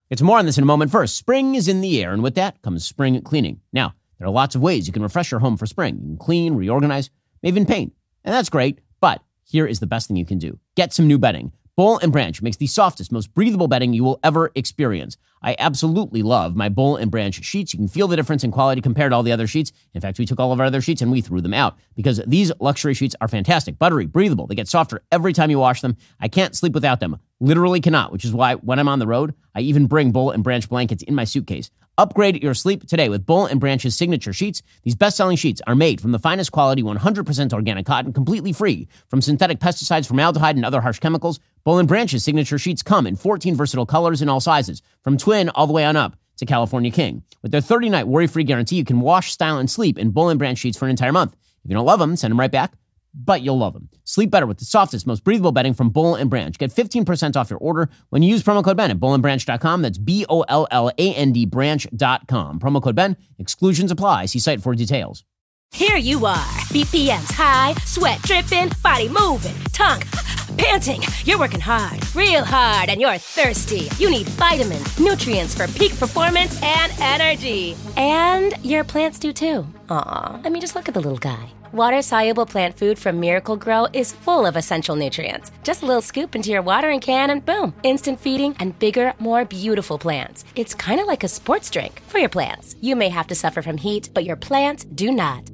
Get to more on this in a moment. First, spring is in the air, and with that comes spring cleaning. Now, there are lots of ways you can refresh your home for spring. You can clean, reorganize, maybe even paint. And that's great, but here is the best thing you can do. Get some new bedding. Boll & Branch makes the softest, most breathable bedding you will ever experience. I absolutely love my Boll & Branch sheets. You can feel the difference in quality compared to all the other sheets. In fact, we took all of our other sheets and we threw them out because these luxury sheets are fantastic, buttery, breathable. They get softer every time you wash them. I can't sleep without them. Literally cannot, which is why when I'm on the road, I even bring Boll & Branch blankets in my suitcase. Upgrade your sleep today with Boll & Branch's signature sheets. These best-selling sheets are made from the finest quality 100% organic cotton, completely free from synthetic pesticides, formaldehyde, and other harsh chemicals. Boll & Branch's signature sheets come in 14 versatile colors in all sizes, from twin all the way on up to California King. With their 30-night worry-free guarantee, you can wash, style, and sleep in Boll & Branch sheets for an entire month. If you don't love them, send them right back, but you'll love them. Sleep better with the softest, most breathable bedding from Boll & Branch. Get 15% off your order when you use promo code Ben at bollandbranch.com. That's BOLLAND branch.com. Promo code Ben. Exclusions apply. See site for details. Here you are, BPMs high, sweat dripping, body moving, tongue panting. You're working hard, real hard, and you're thirsty. You need vitamins, nutrients for peak performance and energy. And your plants do too. Aw, I mean, just look at the little guy. Water-soluble plant food from Miracle Grow is full of essential nutrients. Just a little scoop into your watering can and boom, instant feeding and bigger, more beautiful plants. It's kind of like a sports drink for your plants. You may have to suffer from heat, but your plants do not.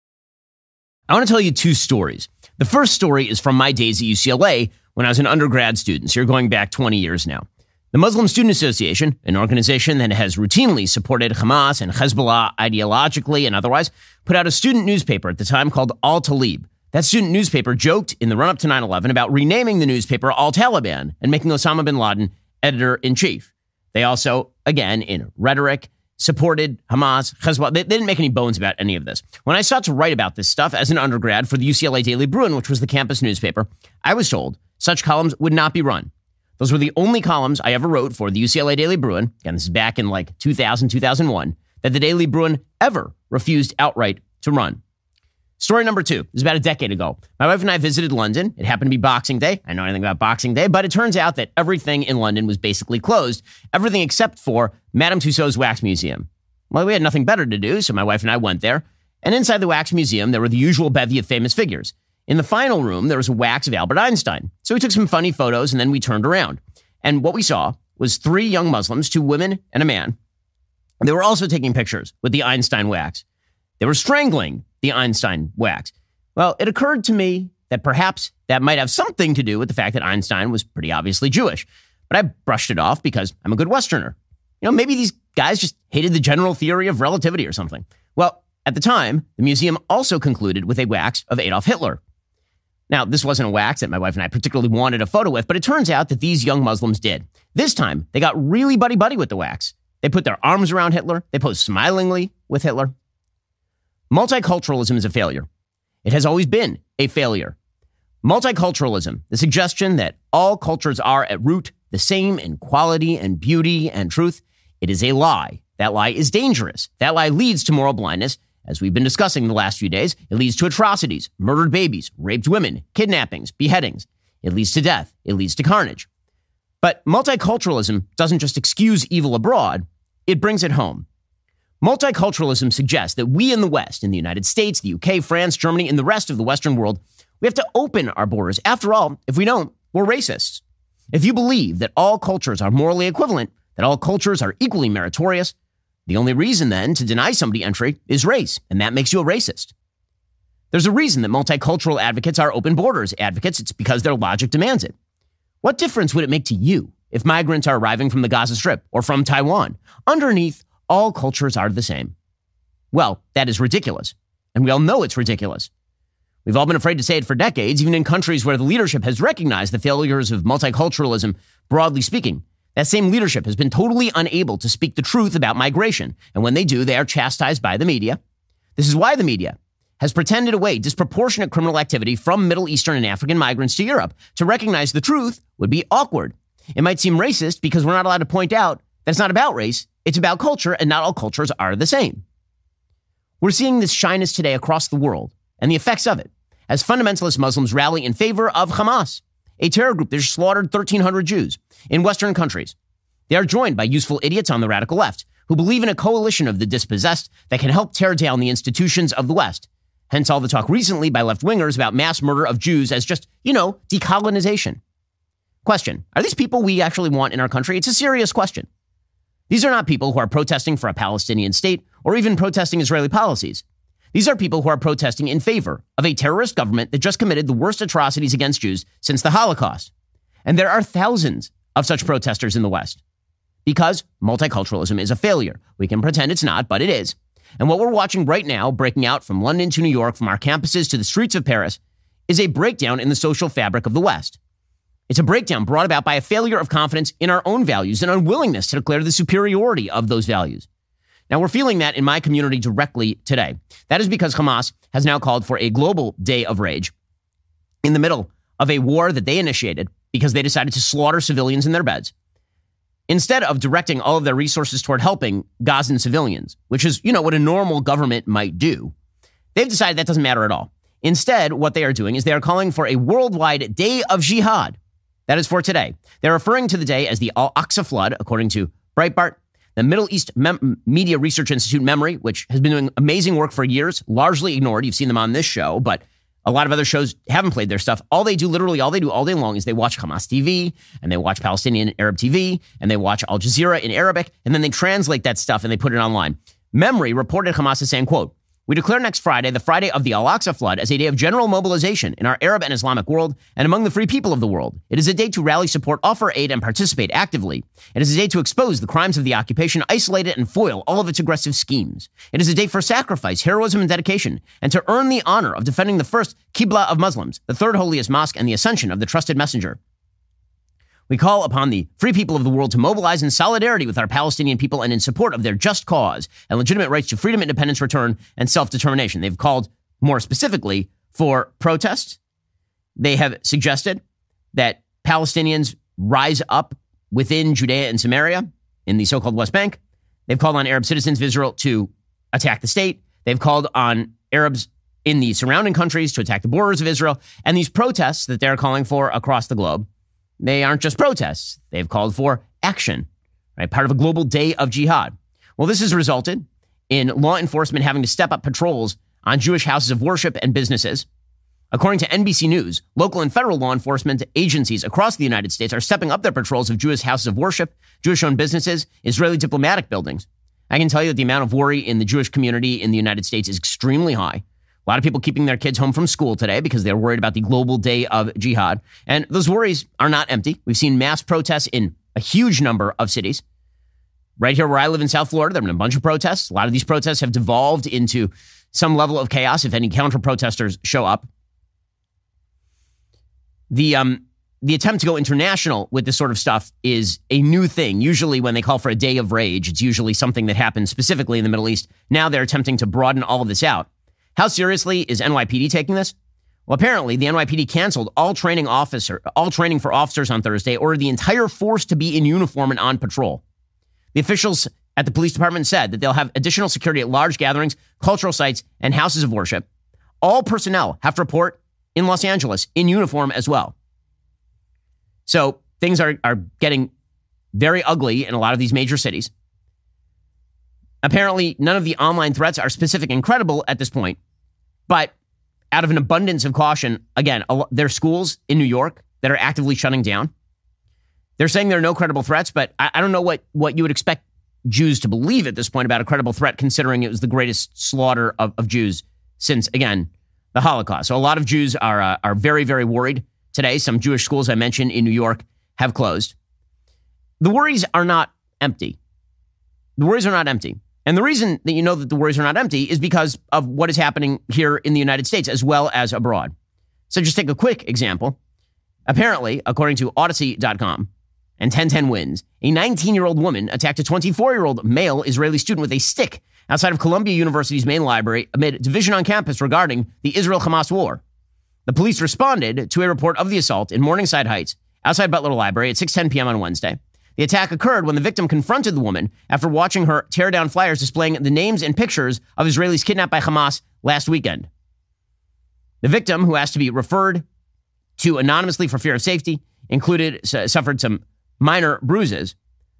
I want to tell you two stories. The first story is from my days at UCLA when I was an undergrad student. So you're going back 20 years now. The Muslim Student Association, an organization that has routinely supported Hamas and Hezbollah ideologically and otherwise, put out a student newspaper at the time called Al-Talib. That student newspaper joked in the run-up to 9/11 about renaming the newspaper Al-Taliban and making Osama bin Laden editor-in-chief. They also, again, in rhetoric, supported Hamas, Hezbollah. They didn't make any bones about any of this. When I sought to write about this stuff as an undergrad for the UCLA Daily Bruin, which was the campus newspaper, I was told such columns would not be run. Those were the only columns I ever wrote for the UCLA Daily Bruin, and this is back in like 2000, 2001, that the Daily Bruin ever refused outright to run. Story number two. This is about a decade ago. My wife and I visited London. It happened to be Boxing Day. I know anything about Boxing Day, but it turns out that everything in London was basically closed. Everything except for Madame Tussauds Wax Museum. Well, we had nothing better to do, so my wife and I went there. And inside the Wax Museum, there were the usual bevy of famous figures. In the final room, there was a wax of Albert Einstein. So we took some funny photos, and then we turned around. And what we saw was three young Muslims, two women and a man. They were also taking pictures with the Einstein wax. They were strangling the Einstein wax. Well, it occurred to me that perhaps that might have something to do with the fact that Einstein was pretty obviously Jewish. But I brushed it off because I'm a good Westerner. You know, maybe these guys just hated the general theory of relativity or something. Well, at the time, the museum also concluded with a wax of Adolf Hitler. Now, this wasn't a wax that my wife and I particularly wanted a photo with, but it turns out that these young Muslims did. This time, they got really buddy-buddy with the wax. They put their arms around Hitler. They posed smilingly with Hitler. Multiculturalism is a failure. It has always been a failure. Multiculturalism, the suggestion that all cultures are at root the same in quality and beauty and truth, it is a lie. That lie is dangerous. That lie leads to moral blindness. As we've been discussing the last few days, it leads to atrocities, murdered babies, raped women, kidnappings, beheadings. It leads to death. It leads to carnage. But multiculturalism doesn't just excuse evil abroad, it brings it home. Multiculturalism suggests that we in the West, in the United States, the UK, France, Germany, and the rest of the Western world, we have to open our borders. After all, if we don't, we're racists. If you believe that all cultures are morally equivalent, that all cultures are equally meritorious, the only reason then to deny somebody entry is race, and that makes you a racist. There's a reason that multicultural advocates are open borders advocates. It's because their logic demands it. What difference would it make to you if migrants are arriving from the Gaza Strip or from Taiwan? Underneath, all cultures are the same. Well, that is ridiculous, and we all know it's ridiculous. We've all been afraid to say it for decades, even in countries where the leadership has recognized the failures of multiculturalism, broadly speaking. That same leadership has been totally unable to speak the truth about migration, and when they do, they are chastised by the media. This is why the media has pretended away disproportionate criminal activity from Middle Eastern and African migrants to Europe. To recognize the truth would be awkward. It might seem racist because we're not allowed to point out that it's not about race, it's about culture, and not all cultures are the same. We're seeing this shyness today across the world, and the effects of it, as fundamentalist Muslims rally in favor of Hamas, a terror group that slaughtered 1,300 Jews in Western countries. They are joined by useful idiots on the radical left who believe in a coalition of the dispossessed that can help tear down the institutions of the West. Hence all the talk recently by left-wingers about mass murder of Jews as just, decolonization. Question, are these people we actually want in our country? It's a serious question. These are not people who are protesting for a Palestinian state or even protesting Israeli policies. These are people who are protesting in favor of a terrorist government that just committed the worst atrocities against Jews since the Holocaust. And there are thousands of such protesters in the West. Because multiculturalism is a failure. We can pretend it's not, but it is. And what we're watching right now, breaking out from London to New York, from our campuses to the streets of Paris, is a breakdown in the social fabric of the West. It's a breakdown brought about by a failure of confidence in our own values and unwillingness to declare the superiority of those values. Now, we're feeling that in my community directly today. That is because Hamas has now called for a global day of rage in the middle of a war that they initiated because they decided to slaughter civilians in their beds. Instead of directing all of their resources toward helping Gazan civilians, which is, what a normal government might do, they've decided that doesn't matter at all. Instead, what they are doing is they are calling for a worldwide day of jihad. That is for today. They're referring to the day as the Al-Aqsa flood, according to Breitbart, the Middle East Media Research Institute Memory, which has been doing amazing work for years, largely ignored. You've seen them on this show, but a lot of other shows haven't played their stuff. All they do all day long is they watch Hamas TV, and they watch Palestinian Arab TV, and they watch Al Jazeera in Arabic, and then they translate that stuff and they put it online. Memory reported Hamas as saying, quote, "We declare next Friday, the Friday of the Al-Aqsa flood, as a day of general mobilization in our Arab and Islamic world and among the free people of the world. It is a day to rally support, offer aid, and participate actively. It is a day to expose the crimes of the occupation, isolate it, and foil all of its aggressive schemes. It is a day for sacrifice, heroism, and dedication, and to earn the honor of defending the first Qibla of Muslims, the third holiest mosque, and the ascension of the trusted messenger. We call upon the free people of the world to mobilize in solidarity with our Palestinian people and in support of their just cause and legitimate rights to freedom, independence, return, and self-determination." They've called more specifically for protests. They have suggested that Palestinians rise up within Judea and Samaria in the so-called West Bank. They've called on Arab citizens of Israel to attack the state. They've called on Arabs in the surrounding countries to attack the borders of Israel. And these protests that they're calling for across the globe, they aren't just protests. They've called for action, right? Part of a global day of jihad. Well, this has resulted in law enforcement having to step up patrols on Jewish houses of worship and businesses. According to NBC News, local and federal law enforcement agencies across the United States are stepping up their patrols of Jewish houses of worship, Jewish-owned businesses, Israeli diplomatic buildings. I can tell you that the amount of worry in the Jewish community in the United States is extremely high. A lot of people keeping their kids home from school today because they're worried about the global day of jihad. And those worries are not empty. We've seen mass protests in a huge number of cities. Right here where I live in South Florida, there have been a bunch of protests. A lot of these protests have devolved into some level of chaos if any counter-protesters show up. The attempt to go international with this sort of stuff is a new thing. Usually when they call for a day of rage, it's usually something that happens specifically in the Middle East. Now they're attempting to broaden all of this out. How seriously is NYPD taking this? Well, apparently the NYPD canceled all training for officers on Thursday, ordered the entire force to be in uniform and on patrol. The officials at the police department said that they'll have additional security at large gatherings, cultural sites, and houses of worship. All personnel have to report in Los Angeles in uniform as well. So things are getting very ugly in a lot of these major cities. Apparently, none of the online threats are specific and credible at this point. But out of an abundance of caution, again, there are schools in New York that are actively shutting down. They're saying there are no credible threats, but I don't know what you would expect Jews to believe at this point about a credible threat, considering it was the greatest slaughter of Jews since, again, the Holocaust. So a lot of Jews are very, very worried today. Some Jewish schools I mentioned in New York have closed. The worries are not empty. The worries are not empty. And the reason that you know that the worries are not empty is because of what is happening here in the United States as well as abroad. So just take a quick example. Apparently, according to Odyssey.com and 1010 Wins, a 19-year-old woman attacked a 24-year-old male Israeli student with a stick outside of Columbia University's main library amid division on campus regarding the Israel-Hamas war. The police responded to a report of the assault in Morningside Heights outside Butler Library at 6:10 p.m. on Wednesday. The attack occurred when the victim confronted the woman after watching her tear down flyers displaying the names and pictures of Israelis kidnapped by Hamas last weekend. The victim, who asked to be referred to anonymously for fear of safety, suffered some minor bruises,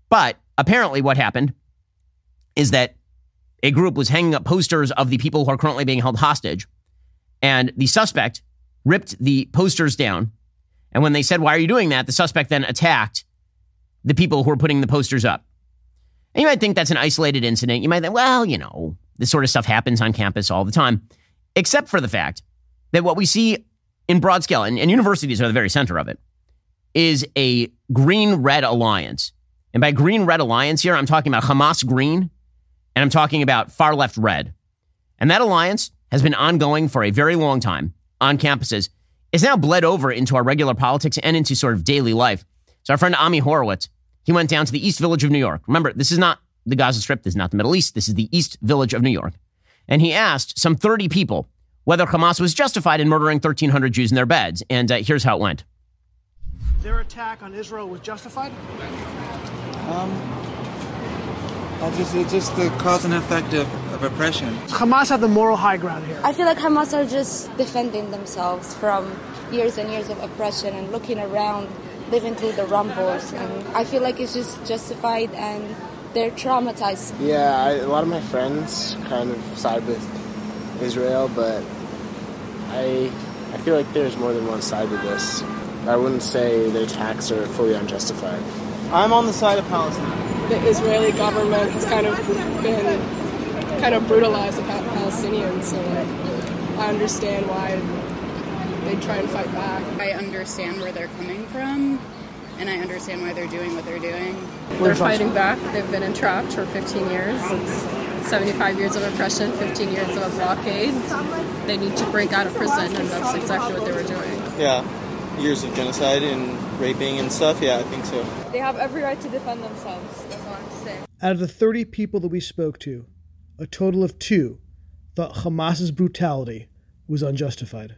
But apparently what happened is that a group was hanging up posters of the people who are currently being held hostage, and the suspect ripped the posters down. And when they said, "Why are you doing that?" the suspect then attacked the people who were putting the posters up. And you might think that's an isolated incident. You might think, well, this sort of stuff happens on campus all the time, except for the fact that what we see in broad scale, and universities are the very center of it, is a green-red alliance. And by green-red alliance here, I'm talking about Hamas green, and I'm talking about far-left red. And that alliance has been ongoing for a very long time on campuses. It's now bled over into our regular politics and into sort of daily life. So our friend Ami Horowitz, he went down to the East Village of New York. Remember, this is not the Gaza Strip. This is not the Middle East. This is the East Village of New York. And he asked some 30 people whether Hamas was justified in murdering 1,300 Jews in their beds. And here's how it went. Their attack on Israel was justified? It's just the cause and effect of oppression. Hamas have the moral high ground here. I feel like Hamas are just defending themselves from years and years of oppression and looking around, living through the rumbles. And I feel like it's just justified and they're traumatized. Yeah, a lot of my friends kind of side with Israel, but I feel like there's more than one side to this. I wouldn't say the attacks are fully unjustified. I'm on the side of Palestine. The Israeli government has kind of brutalized the Palestinians, so I understand why they try and fight back. I understand where they're coming from, and I understand why they're doing what they're doing. They're fighting back. They've been entrapped for 15 years. It's 75 years of oppression, 15 years of a blockade. They need to break out of prison, and that's exactly what they were doing. Yeah, years of genocide and raping and stuff. Yeah, I think so. They have every right to defend themselves. That's all I have to say. Out of the 30 people that we spoke to, a total of 2 thought Hamas's brutality was unjustified.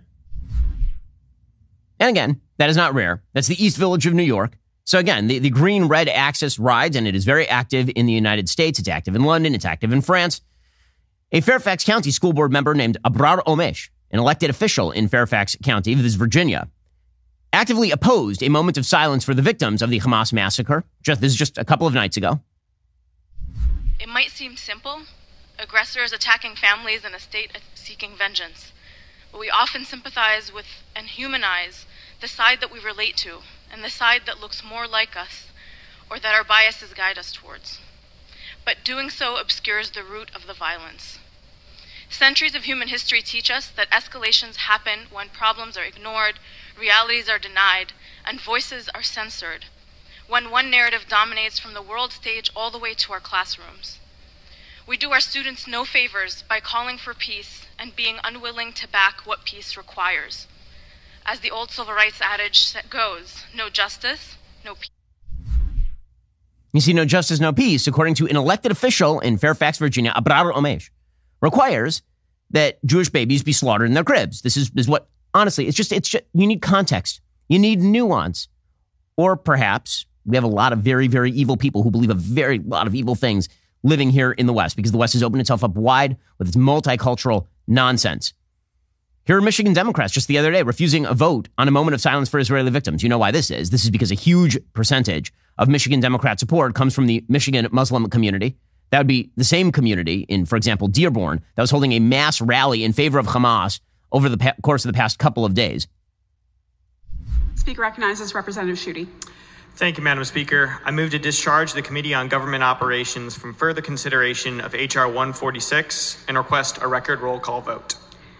And again, that is not rare. That's the East Village of New York. So again, the green-red axis rides, and it is very active in the United States. It's active in London. It's active in France. A Fairfax County school board member named Abrar Omesh, an elected official in Fairfax County, this is Virginia, actively opposed a moment of silence for the victims of the Hamas massacre. This is just a couple of nights ago. It might seem simple, aggressors attacking families in a state seeking vengeance, but we often sympathize with and humanize the side that we relate to and the side that looks more like us or that our biases guide us towards. But doing so obscures the root of the violence. Centuries of human history teach us that escalations happen when problems are ignored, realities are denied, and voices are censored, when one narrative dominates from the world stage all the way to our classrooms. We do our students no favors by calling for peace and being unwilling to back what peace requires. As the old civil rights adage goes, no justice, no peace. You see, no justice, no peace, according to an elected official in Fairfax, Virginia, Abrar Omesh, requires that Jewish babies be slaughtered in their cribs. This is what, honestly, it's just, you need context. You need nuance. Or perhaps we have a lot of very, very evil people who believe a very lot of evil things living here in the West, because the West has opened itself up wide with its multicultural nonsense. Here are Michigan Democrats just the other day refusing a vote on a moment of silence for Israeli victims. You know why this is. This is because a huge percentage of Michigan Democrat support comes from the Michigan Muslim community. That would be the same community in, for example, Dearborn, that was holding a mass rally in favor of Hamas over the course of the past couple of days. Speaker recognizes Representative Schuette. Thank you, Madam Speaker. I move to discharge the Committee on Government Operations from further consideration of H.R. 146 and request a record roll call vote.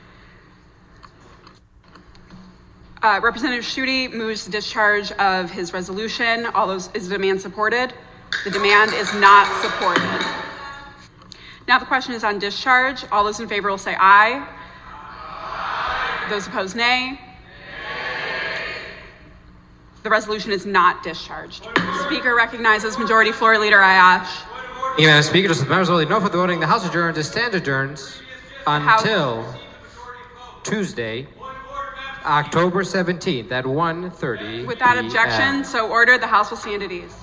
Representative Schuette moves the discharge of his resolution. Is the demand supported? The demand is not supported. Now the question is on discharge. All those in favor will say aye. Aye. Those opposed, nay. The resolution is not discharged. Speaker recognizes Majority Floor Leader Ayash. Madam Speaker, just members will know for the voting, the House adjourned to stand adjourned until Tuesday, October 17th at 1:30. Without objection, so ordered, the House will stand at ease.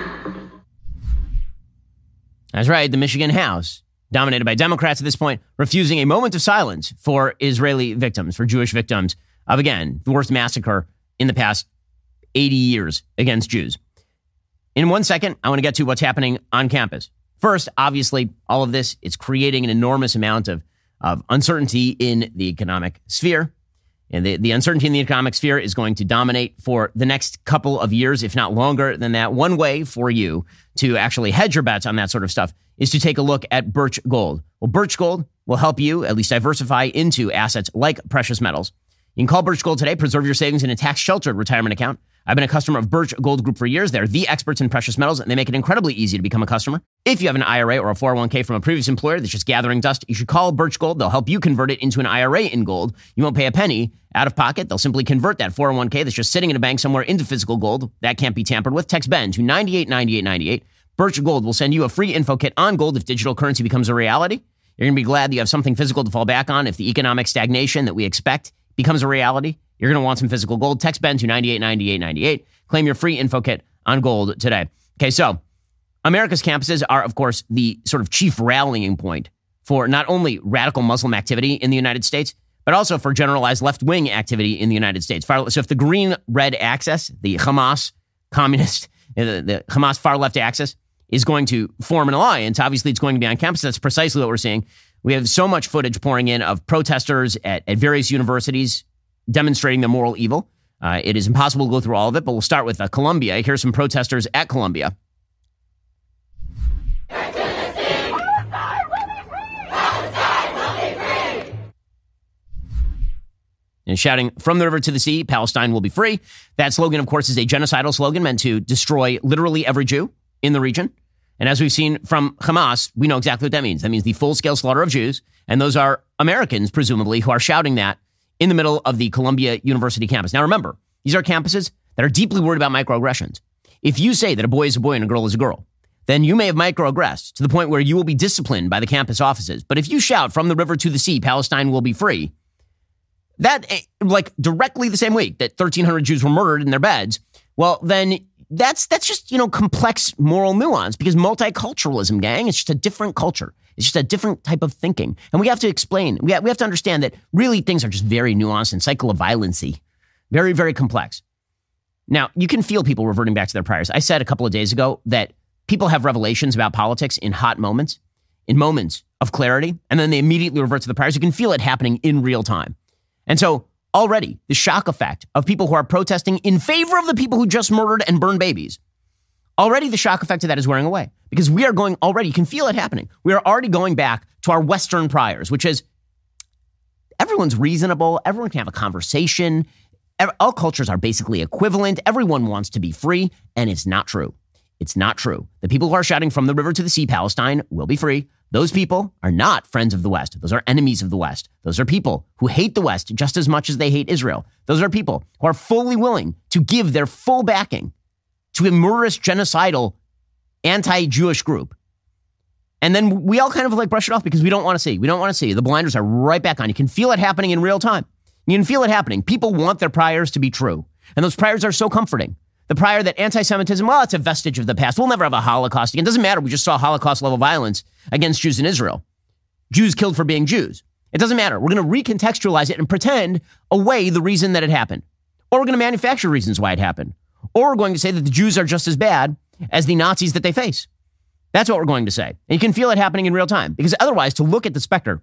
That's right, the Michigan House, dominated by Democrats at this point, refusing a moment of silence for Israeli victims, for Jewish victims of, again, the worst massacre in the past 80 years against Jews. In 1 second, I want to get to what's happening on campus. First, obviously, all of this is creating an enormous amount of uncertainty in the economic sphere. And the uncertainty in the economic sphere is going to dominate for the next couple of years, if not longer than that. One way for you to actually hedge your bets on that sort of stuff is to take a look at Birch Gold. Well, Birch Gold will help you at least diversify into assets like precious metals. You can call Birch Gold today, preserve your savings in a tax-sheltered retirement account. I've been a customer of Birch Gold Group for years. They're the experts in precious metals, and they make it incredibly easy to become a customer. If you have an IRA or a 401k from a previous employer that's just gathering dust, you should call Birch Gold. They'll help you convert it into an IRA in gold. You won't pay a penny out of pocket. They'll simply convert that 401k that's just sitting in a bank somewhere into physical gold. That can't be tampered with. Text BEN to 989898. Birch Gold will send you a free info kit on gold if digital currency becomes a reality. You're going to be glad that you have something physical to fall back on if the economic stagnation that we expect becomes a reality. You're going to want some physical gold. Text BEN to 989898. Claim your free info kit on gold today. Okay, so America's campuses are, of course, the sort of chief rallying point for not only radical Muslim activity in the United States, but also for generalized left-wing activity in the United States. So if the green-red axis, the Hamas communist, the Hamas far-left axis, is going to form an alliance, obviously it's going to be on campus. That's precisely what we're seeing. We have so much footage pouring in of protesters at various universities demonstrating their moral evil. It is impossible to go through all of it, but we'll start with Columbia. Here's some protesters at Columbia. And shouting, "From the river to the sea, Palestine will be free." That slogan, of course, is a genocidal slogan meant to destroy literally every Jew in the region. And as we've seen from Hamas, we know exactly what that means. That means the full-scale slaughter of Jews. And those are Americans, presumably, who are shouting that in the middle of the Columbia University campus. Now, remember, these are campuses that are deeply worried about microaggressions. If you say that a boy is a boy and a girl is a girl, then you may have microaggressed to the point where you will be disciplined by the campus offices. But if you shout, "From the river to the sea, Palestine will be free," that, like, directly the same week that 1,300 Jews were murdered in their beds, well, then that's just, complex moral nuance, because multiculturalism, gang, it's just a different culture. It's just a different type of thinking. And we have to explain, we have to understand that really things are just very nuanced and cycle of violency. Very, very complex. Now, you can feel people reverting back to their priors. I said a couple of days ago that people have revelations about politics in hot moments, in moments of clarity, and then they immediately revert to the priors. You can feel it happening in real time. And so already the shock effect of people who are protesting in favor of the people who just murdered and burned babies, already the shock effect of that is wearing away, because we are going already, you can feel it happening. We are already going back to our Western priors, which is everyone's reasonable. Everyone can have a conversation. All cultures are basically equivalent. Everyone wants to be free. And it's not true. It's not true. The people who are shouting, "From the river to the sea, Palestine will be free," those people are not friends of the West. Those are enemies of the West. Those are people who hate the West just as much as they hate Israel. Those are people who are fully willing to give their full backing to a murderous, genocidal, anti-Jewish group. And then we all kind of brush it off because we don't want to see. We don't want to see. The blinders are right back on. You can feel it happening in real time. You can feel it happening. People want their priors to be true. And those priors are so comforting. The prior that anti-Semitism, well, it's a vestige of the past. We'll never have a Holocaust again. It doesn't matter. We just saw Holocaust-level violence against Jews in Israel. Jews killed for being Jews. It doesn't matter. We're going to recontextualize it and pretend away the reason that it happened. Or we're going to manufacture reasons why it happened. Or we're going to say that the Jews are just as bad as the Nazis that they face. That's what we're going to say. And you can feel it happening in real time. Because otherwise, to look at the specter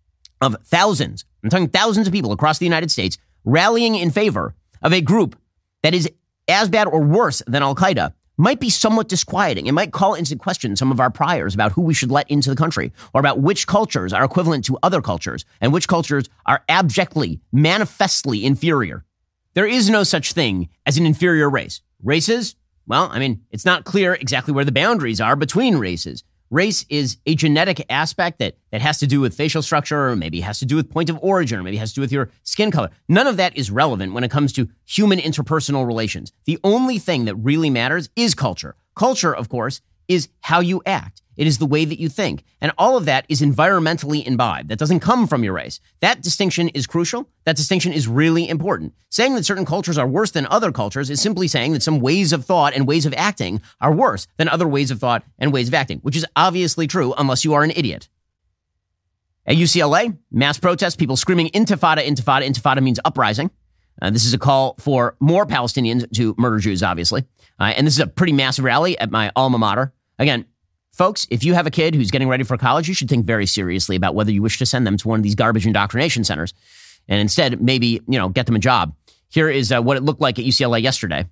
of thousands, I'm talking thousands of people across the United States, rallying in favor of a group that is as bad or worse than Al-Qaeda, might be somewhat disquieting. It might call into question some of our priors about who we should let into the country, or about which cultures are equivalent to other cultures and which cultures are abjectly, manifestly inferior. There is no such thing as an inferior race. Races, well, it's not clear exactly where the boundaries are between races. Race is a genetic aspect that has to do with facial structure, or maybe has to do with point of origin, or maybe has to do with your skin color. None of that is relevant when it comes to human interpersonal relations. The only thing that really matters is culture. Culture, of course, is how you act. It is the way that you think. And all of that is environmentally imbibed. That doesn't come from your race. That distinction is crucial. That distinction is really important. Saying that certain cultures are worse than other cultures is simply saying that some ways of thought and ways of acting are worse than other ways of thought and ways of acting, which is obviously true unless you are an idiot. At UCLA, mass protests, people screaming "Intifada, Intifada." Intifada means uprising. This is a call for more Palestinians to murder Jews, obviously. And this is a pretty massive rally at my alma mater. Again, folks, if you have a kid who's getting ready for college, you should think very seriously about whether you wish to send them to one of these garbage indoctrination centers and instead maybe, get them a job. Here is what it looked like at UCLA yesterday.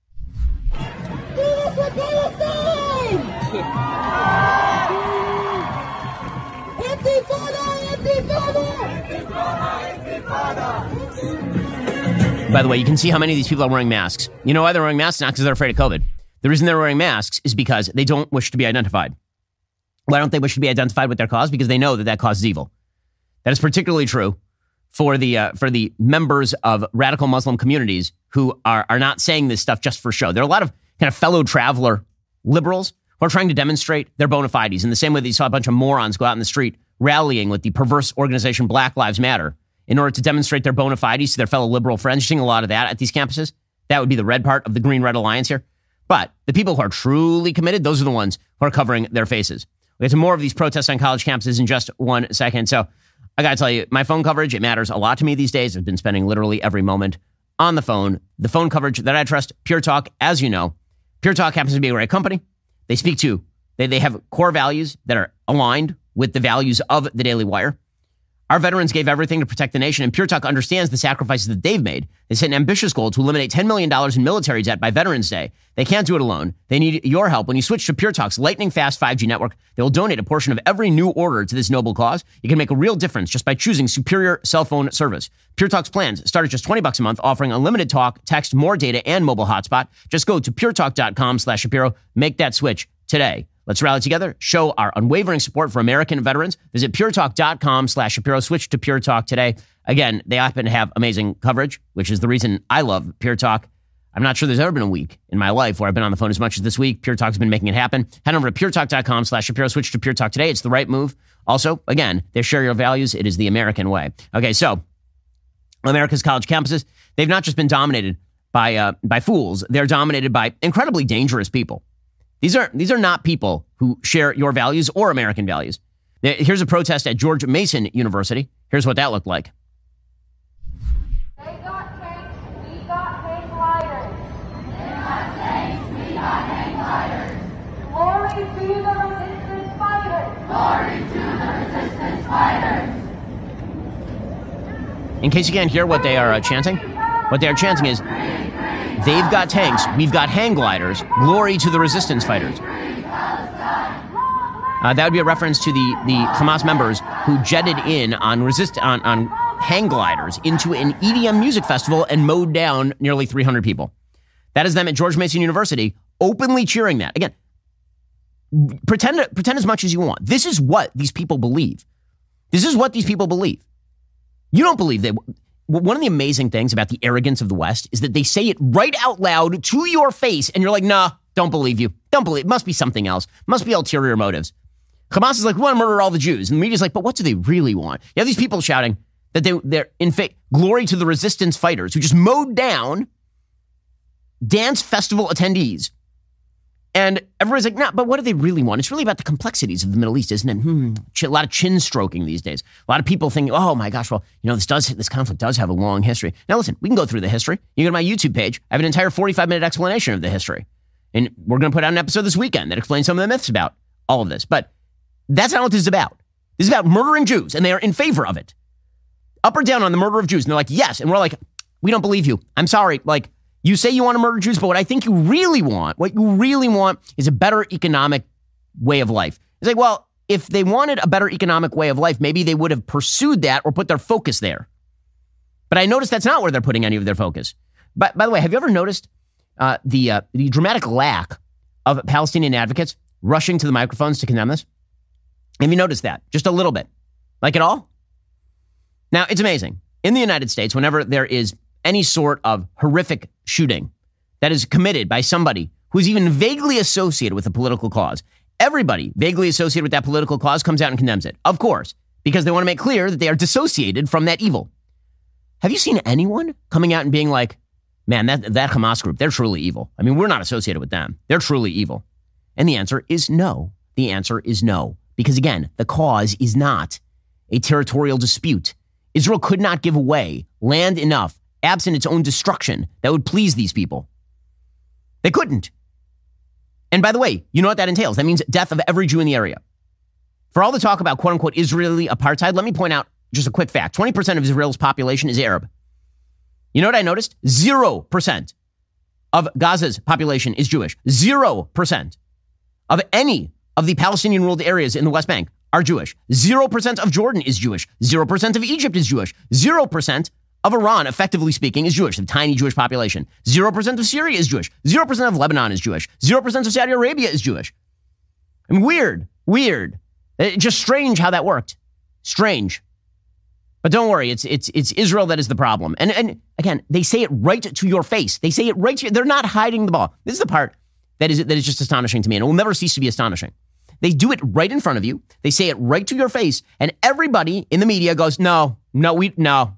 By the way, you can see how many of these people are wearing masks. You know why they're wearing masks? Not because they're afraid of COVID. The reason they're wearing masks is because they don't wish to be identified. Why don't they wish to be identified with their cause? Because they know that cause is evil. That is particularly true for the members of radical Muslim communities who are not saying this stuff just for show. There are a lot of kind of fellow traveler liberals who are trying to demonstrate their bona fides in the same way that you saw a bunch of morons go out in the street rallying with the perverse organization Black Lives Matter in order to demonstrate their bona fides to their fellow liberal friends. You're seeing a lot of that at these campuses. That would be the red part of the Green-Red Alliance here. But the people who are truly committed, those are the ones who are covering their faces. We'll get to more of these protests on college campuses in just 1 second. So I got to tell you, my phone coverage, it matters a lot to me these days. I've been spending literally every moment on the phone. The phone coverage that I trust, Pure Talk, as you know. Pure Talk happens to be a great company. They speak to, they have core values that are aligned with the values of the Daily Wire. Our veterans gave everything to protect the nation, and Pure Talk understands the sacrifices that they've made. They set an ambitious goal to eliminate $10 million in military debt by Veterans Day. They can't do it alone. They need your help. When you switch to Pure Talk's lightning-fast 5G network, they will donate a portion of every new order to this noble cause. You can make a real difference just by choosing superior cell phone service. Pure Talk's plans start at just $20 a month, offering unlimited talk, text, more data, and mobile hotspot. Just go to puretalk.com/Shapiro. Make that switch today. Let's rally together, show our unwavering support for American veterans. Visit puretalk.com/Shapiro. Switch to Pure Talk today. Again, they happen to have amazing coverage, which is the reason I love Pure Talk. I'm not sure there's ever been a week in my life where I've been on the phone as much as this week. Pure Talk's been making it happen. Head over to puretalk.com/Shapiro. Switch to Pure Talk today. It's the right move. Also, again, they share your values. It is the American way. Okay, so America's college campuses, they've not just been dominated by fools. They're dominated by incredibly dangerous people. These are not people who share your values or American values. Here's a protest at George Mason University. Here's what that looked like. They got tanks, we got hang gliders. They got tanks, we got hang gliders. Glory to the resistance fighters. Glory to the resistance fighters. In case you can't hear what they are chanting, what they are chanting is, they've got tanks, we've got hang gliders, glory to the resistance fighters. That would be a reference to the Hamas members who jetted in on hang gliders into an EDM music festival and mowed down nearly 300 people. That is them at George Mason University openly cheering that. Again, pretend as much as you want. This is what these people believe. This is what these people believe. You don't believe they... One of the amazing things about the arrogance of the West is that they say it right out loud to your face, and you're like, nah, don't believe you. Don't believe. It must be something else. Must be ulterior motives. Hamas is like, we want to murder all the Jews. And the media's like, but what do they really want? You have these people shouting that they're in fact, glory to the resistance fighters who just mowed down dance festival attendees. And everybody's like, nah, but what do they really want? It's really about the complexities of the Middle East, isn't it? A lot of chin stroking these days. A lot of people think, oh my gosh, well, this conflict does have a long history. Now listen, we can go through the history. You go to my YouTube page. I have an entire 45-minute explanation of the history. And we're going to put out an episode this weekend that explains some of the myths about all of this. But that's not what this is about. This is about murdering Jews, and they are in favor of it. Up or down on the murder of Jews. And they're like, yes. And we're like, we don't believe you. I'm sorry. Like, you say you want to murder Jews, but what you really want is a better economic way of life. It's like, well, if they wanted a better economic way of life, maybe they would have pursued that or put their focus there. But I noticed that's not where they're putting any of their focus. But by the way, have you ever noticed the dramatic lack of Palestinian advocates rushing to the microphones to condemn this? Have you noticed that? Just a little bit. Like at all? Now, it's amazing. In the United States, whenever there is any sort of horrific shooting that is committed by somebody who is even vaguely associated with a political cause, everybody vaguely associated with that political cause comes out and condemns it. Of course, because they want to make clear that they are dissociated from that evil. Have you seen anyone coming out and being like, man, that Hamas group, they're truly evil. I mean, we're not associated with them. They're truly evil. And the answer is no. The answer is no. Because again, the cause is not a territorial dispute. Israel could not give away land enough absent its own destruction, that would please these people. They couldn't. And by the way, you know what that entails? That means death of every Jew in the area. For all the talk about quote-unquote Israeli apartheid, let me point out just a quick fact. 20% of Israel's population is Arab. You know what I noticed? 0% of Gaza's population is Jewish. 0% of any of the Palestinian-ruled areas in the West Bank are Jewish. 0% of Jordan is Jewish. 0% of Egypt is Jewish. 0% of Iran, effectively speaking, is Jewish, the tiny Jewish population. 0% of Syria is Jewish. 0% of Lebanon is Jewish. 0% of Saudi Arabia is Jewish. I mean, weird. Just strange how that worked. Strange. But don't worry, it's Israel that is the problem. And again, they say it right to your face. They say it right to you. They're not hiding the ball. This is the part that is just astonishing to me, and it will never cease to be astonishing. They do it right in front of you. They say it right to your face, and everybody in the media goes, no. The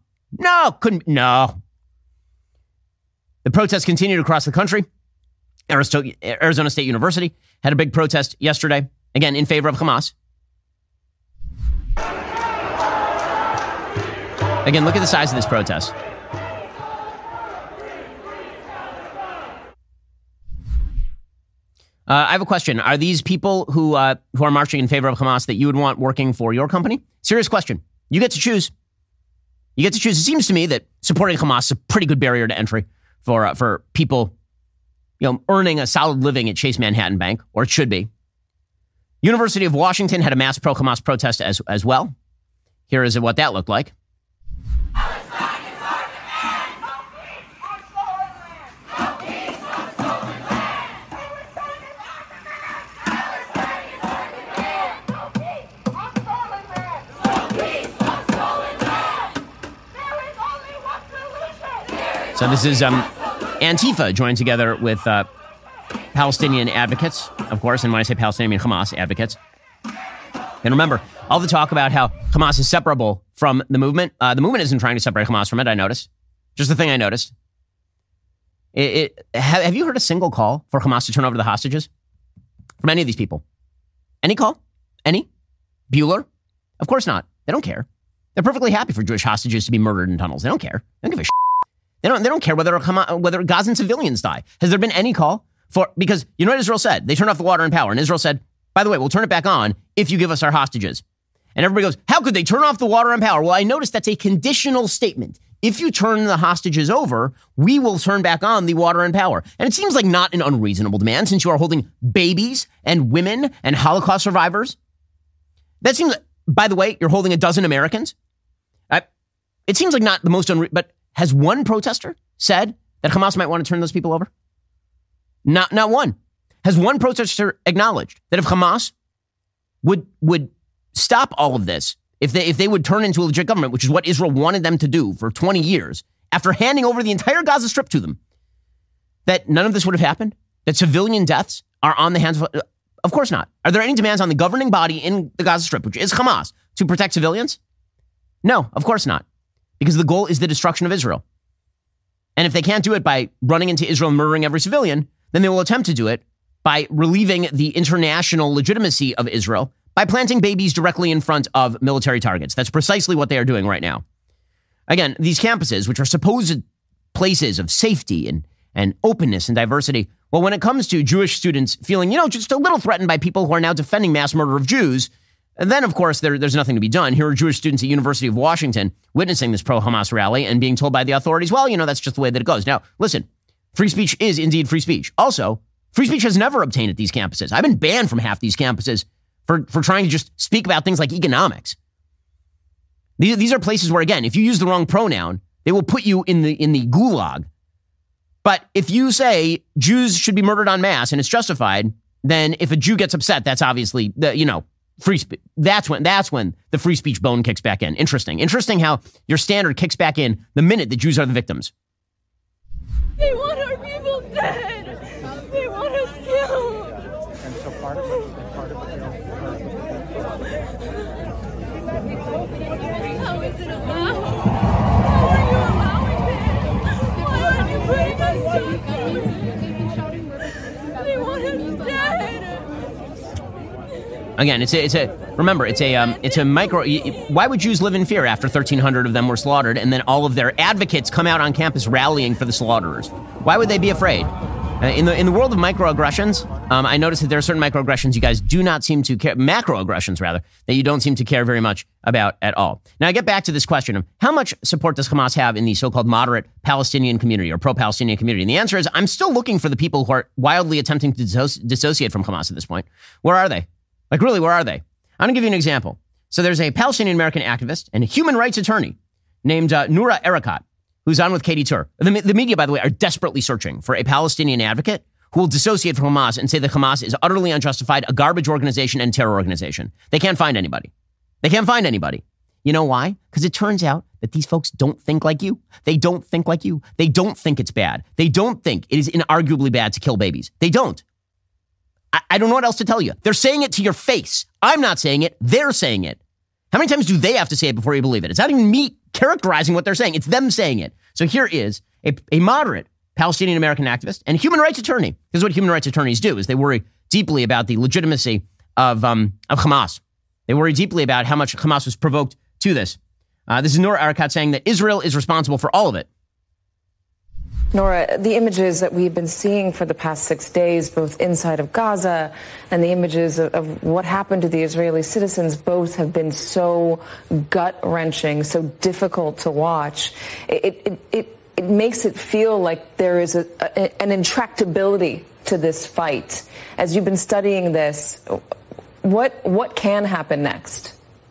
protests continued across the country. Arizona State University had a big protest yesterday, again, in favor of Hamas. Again, look at the size of this protest. I have a question. Are these people who are marching in favor of Hamas that you would want working for your company? Serious question. You get to choose. It seems to me that supporting Hamas is a pretty good barrier to entry for people, earning a solid living at Chase Manhattan Bank, or it should be. University of Washington had a mass pro-Hamas protest as well. Here is what that looked like. So this is Antifa joined together with Palestinian advocates, of course, and when I say Palestinian, I mean Hamas advocates. And remember, all the talk about how Hamas is separable from the movement isn't trying to separate Hamas from it, I noticed. Just the thing I noticed. Have you heard a single call for Hamas to turn over the hostages? From any of these people? Any call? Any? Bueller? Of course not. They don't care. They're perfectly happy for Jewish hostages to be murdered in tunnels. They don't care. They don't give a shit. They don't care whether Gazan civilians die. Has there been any call for, because you know what Israel said? They turned off the water and power. And Israel said, by the way, we'll turn it back on if you give us our hostages. And everybody goes, how could they turn off the water and power? Well, I noticed that's a conditional statement. If you turn the hostages over, we will turn back on the water and power. And it seems like not an unreasonable demand since you are holding babies and women and Holocaust survivors. That seems, by the way, you're holding a dozen Americans. It seems like not the most but has one protester said that Hamas might want to turn those people over? Not one. Has one protester acknowledged that if Hamas would stop all of this, if they would turn into a legit government, which is what Israel wanted them to do for 20 years, after handing over the entire Gaza Strip to them, that none of this would have happened? That civilian deaths are on the hands of course not. Are there any demands on the governing body in the Gaza Strip, which is Hamas, to protect civilians? No, of course not. Because the goal is the destruction of Israel. And if they can't do it by running into Israel and murdering every civilian, then they will attempt to do it by relieving the international legitimacy of Israel by planting babies directly in front of military targets. That's precisely what they are doing right now. Again, these campuses, which are supposed places of safety and openness and diversity, well, when it comes to Jewish students feeling, just a little threatened by people who are now defending mass murder of Jews, and then, of course, there's nothing to be done. Here are Jewish students at University of Washington witnessing this pro-Hamas rally and being told by the authorities, well, that's just the way that it goes. Now, listen, free speech is indeed free speech. Also, free speech has never obtained at these campuses. I've been banned from half these campuses for trying to just speak about things like economics. These are places where, again, if you use the wrong pronoun, they will put you in the gulag. But if you say Jews should be murdered en masse and it's justified, then if a Jew gets upset, that's obviously free speech. That's when the free speech bone kicks back in. Interesting how your standard kicks back in the minute the Jews are the victims. They want our people dead. They want us killed. And so part of it. How is it allowed? How are you allowing this? Why aren't you putting us down? They want us dead. Again, it's a micro. Why would Jews live in fear after 1,300 of them were slaughtered, and then all of their advocates come out on campus rallying for the slaughterers? Why would they be afraid? In the world of microaggressions, I noticed that there are certain microaggressions you guys do not seem to care, macroaggressions rather, that you don't seem to care very much about at all. Now I get back to this question of how much support does Hamas have in the so-called moderate Palestinian community or pro-Palestinian community? And the answer is I'm still looking for the people who are wildly attempting to dissociate from Hamas at this point. Where are they? Like, really, where are they? I'm going to give you an example. So there's a Palestinian-American activist and a human rights attorney named Noura Erakat, who's on with Katie Tur. The media, by the way, are desperately searching for a Palestinian advocate who will dissociate from Hamas and say that Hamas is utterly unjustified, a garbage organization and terror organization. They can't find anybody. You know why? Because it turns out that these folks don't think like you. They don't think like you. They don't think it's bad. They don't think it is inarguably bad to kill babies. They don't. I don't know what else to tell you. They're saying it to your face. I'm not saying it. They're saying it. How many times do they have to say it before you believe it? It's not even me characterizing what they're saying. It's them saying it. So here is a moderate Palestinian-American activist and human rights attorney. This is what human rights attorneys do, is they worry deeply about the legitimacy of Hamas. They worry deeply about how much Hamas was provoked to this. This is Noura Erakat saying that Israel is responsible for all of it. Noura, the images that we've been seeing for the past 6 days, both inside of Gaza and the images of what happened to the Israeli citizens, both have been so gut-wrenching, so difficult to watch. It makes it feel like there is an intractability to this fight. As you've been studying this, what can happen next?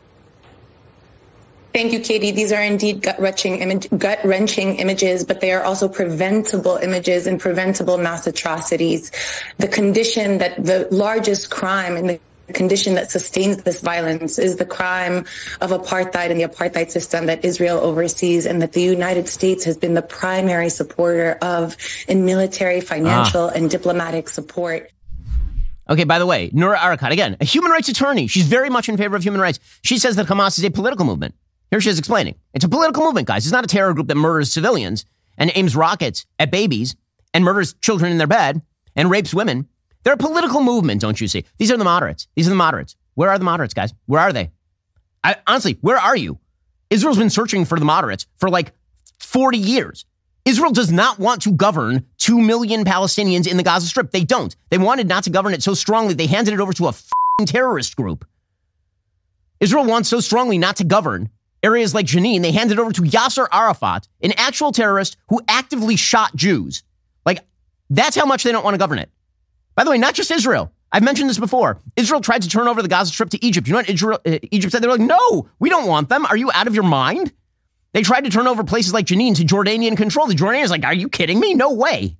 Thank you, Katie. These are indeed gut-wrenching images, but they are also preventable images and preventable mass atrocities. The condition that the largest crime and the condition that sustains this violence is the crime of apartheid and the apartheid system that Israel oversees and that the United States has been the primary supporter of in military, financial, and diplomatic support. Okay, by the way, Noura Erakat, again, a human rights attorney. She's very much in favor of human rights. She says that Hamas is a political movement. Here she is explaining. It's a political movement, guys. It's not a terror group that murders civilians and aims rockets at babies and murders children in their bed and rapes women. They're a political movement, don't you see? These are the moderates. Where are the moderates, guys? Where are they? Honestly, where are you? Israel's been searching for the moderates for like 40 years. Israel does not want to govern 2 million Palestinians in the Gaza Strip. They don't. They wanted not to govern it so strongly, they handed it over to a terrorist group. Israel wants so strongly not to govern areas like Jenin, they handed over to Yasser Arafat, an actual terrorist who actively shot Jews. Like, that's how much they don't want to govern it. By the way, not just Israel. I've mentioned this before. Israel tried to turn over the Gaza Strip to Egypt. You know what Egypt said? They're like, no, we don't want them. Are you out of your mind? They tried to turn over places like Jenin to Jordanian control. The Jordanians are like, are you kidding me? No way.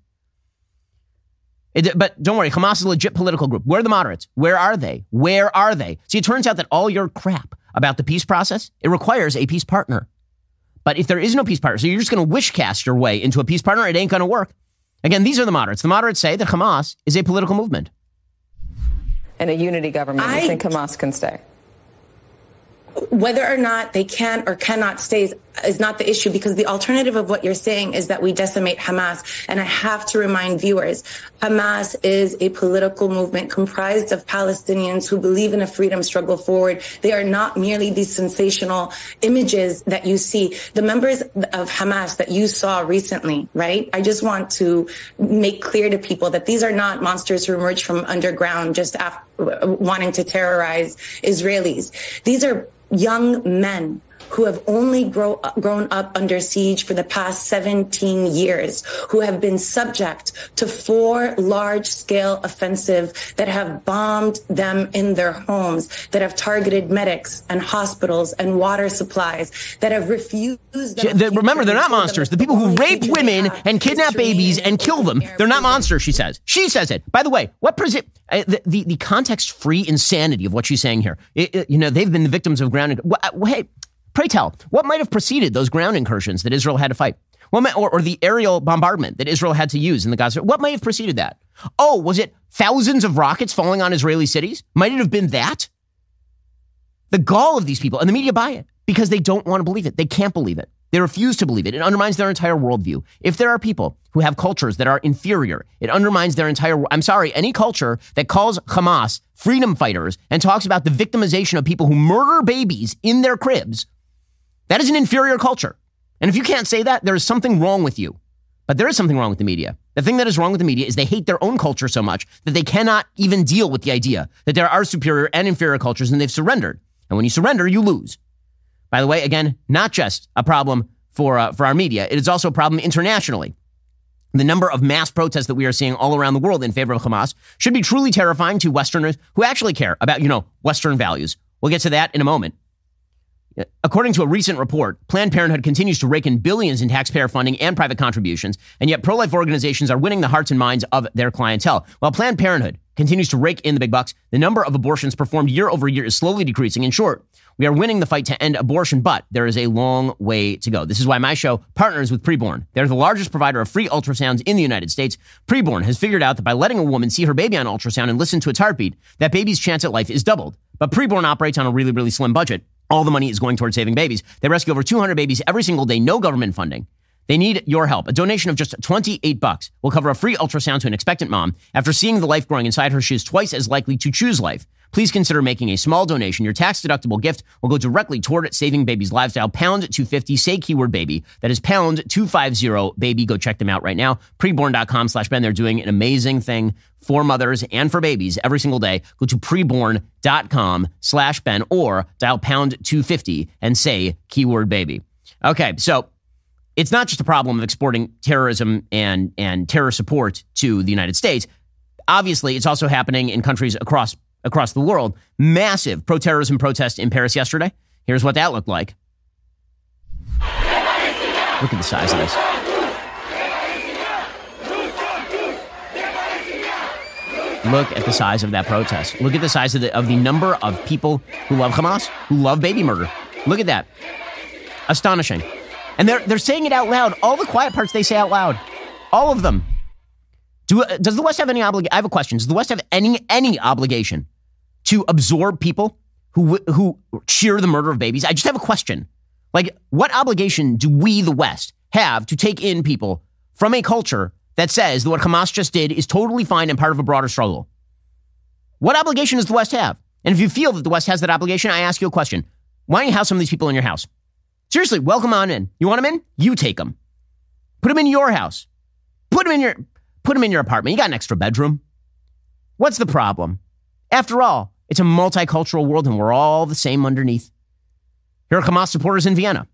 But don't worry, Hamas is a legit political group. Where are the moderates? Where are they? See, it turns out that all your crap about the peace process, it requires a peace partner. But if there is no peace partner, so you're just going to wish cast your way into a peace partner, it ain't going to work. Again, these are the moderates. The moderates say that Hamas is a political movement. In a unity government, you think Hamas can stay? Whether or not they can or cannot stay is not the issue, because the alternative of what you're saying is that we decimate Hamas. And I have to remind viewers, Hamas is a political movement comprised of Palestinians who believe in a freedom struggle forward. They are not merely these sensational images that you see. The members of Hamas that you saw recently, right? I just want to make clear to people that these are not monsters who emerged from underground just wanting to terrorize Israelis. These are young men who have only grown up under siege for the past 17 years, who have been subject to 4 large-scale offensives that have bombed them in their homes, that have targeted medics and hospitals and water supplies, that have refused... Remember, they're not monsters. The people who rape women and kidnap babies and kill them, they're not monsters, she says. She says it. By the way, the context-free insanity of what she's saying here, they've been the victims of ground... Hey, pray tell, what might have preceded those ground incursions that Israel had to fight? Or the aerial bombardment that Israel had to use in the Gaza? What might have preceded that? Oh, was it thousands of rockets falling on Israeli cities? Might it have been that? The gall of these people, and the media buy it because they don't want to believe it. They can't believe it. They refuse to believe it. It undermines their entire worldview. If there are people who have cultures that are inferior, it undermines their entire, I'm sorry, any culture that calls Hamas freedom fighters and talks about the victimization of people who murder babies in their cribs, that is an inferior culture. And if you can't say that, there is something wrong with you. But there is something wrong with the media. The thing that is wrong with the media is they hate their own culture so much that they cannot even deal with the idea that there are superior and inferior cultures, and they've surrendered. And when you surrender, you lose. By the way, again, not just a problem for our media, it is also a problem internationally. The number of mass protests that we are seeing all around the world in favor of Hamas should be truly terrifying to Westerners who actually care about, Western values. We'll get to that in a moment. According to a recent report, Planned Parenthood continues to rake in billions in taxpayer funding and private contributions, and yet pro-life organizations are winning the hearts and minds of their clientele. While Planned Parenthood continues to rake in the big bucks, the number of abortions performed year over year is slowly decreasing. In short, we are winning the fight to end abortion, but there is a long way to go. This is why my show partners with Preborn. They're the largest provider of free ultrasounds in the United States. Preborn has figured out that by letting a woman see her baby on ultrasound and listen to its heartbeat, that baby's chance at life is doubled. But Preborn operates on a really, really slim budget. All the money is going towards saving babies. They rescue over 200 babies every single day, no government funding. They need your help. A donation of just $28 will cover a free ultrasound to an expectant mom. After seeing the life growing inside her, she is twice as likely to choose life. Please consider making a small donation. Your tax-deductible gift will go directly toward saving babies' lives. Dial pound 250, say keyword baby. That is pound 250 baby. Go check them out right now. Preborn.com/Ben. They're doing an amazing thing for mothers and for babies every single day. Go to preborn.com/Ben or dial pound 250 and say keyword baby. Okay, so it's not just a problem of exporting terrorism and terror support to the United States. Obviously, it's also happening in countries across the world. Massive pro-terrorism protest in Paris yesterday. Here's what that looked like. Look at the size of this. Look at the size of that protest. Look at the size of the number of people who love Hamas, who love baby murder. Look at that. Astonishing. And they're saying it out loud. All the quiet parts they say out loud. All of them. Does the West have any obligation? I have a question. Does the West have any obligation to absorb people who cheer the murder of babies? I just have a question. Like, what obligation do we, the West, have to take in people from a culture that says that what Hamas just did is totally fine and part of a broader struggle? What obligation does the West have? And if you feel that the West has that obligation, I ask you a question. Why don't you house some of these people in your house? Seriously, welcome on in. You want them in? You take them. Put them in your house. Put them in your apartment. You got an extra bedroom. What's the problem? After all, it's a multicultural world and we're all the same underneath. Here are Hamas supporters in Vienna.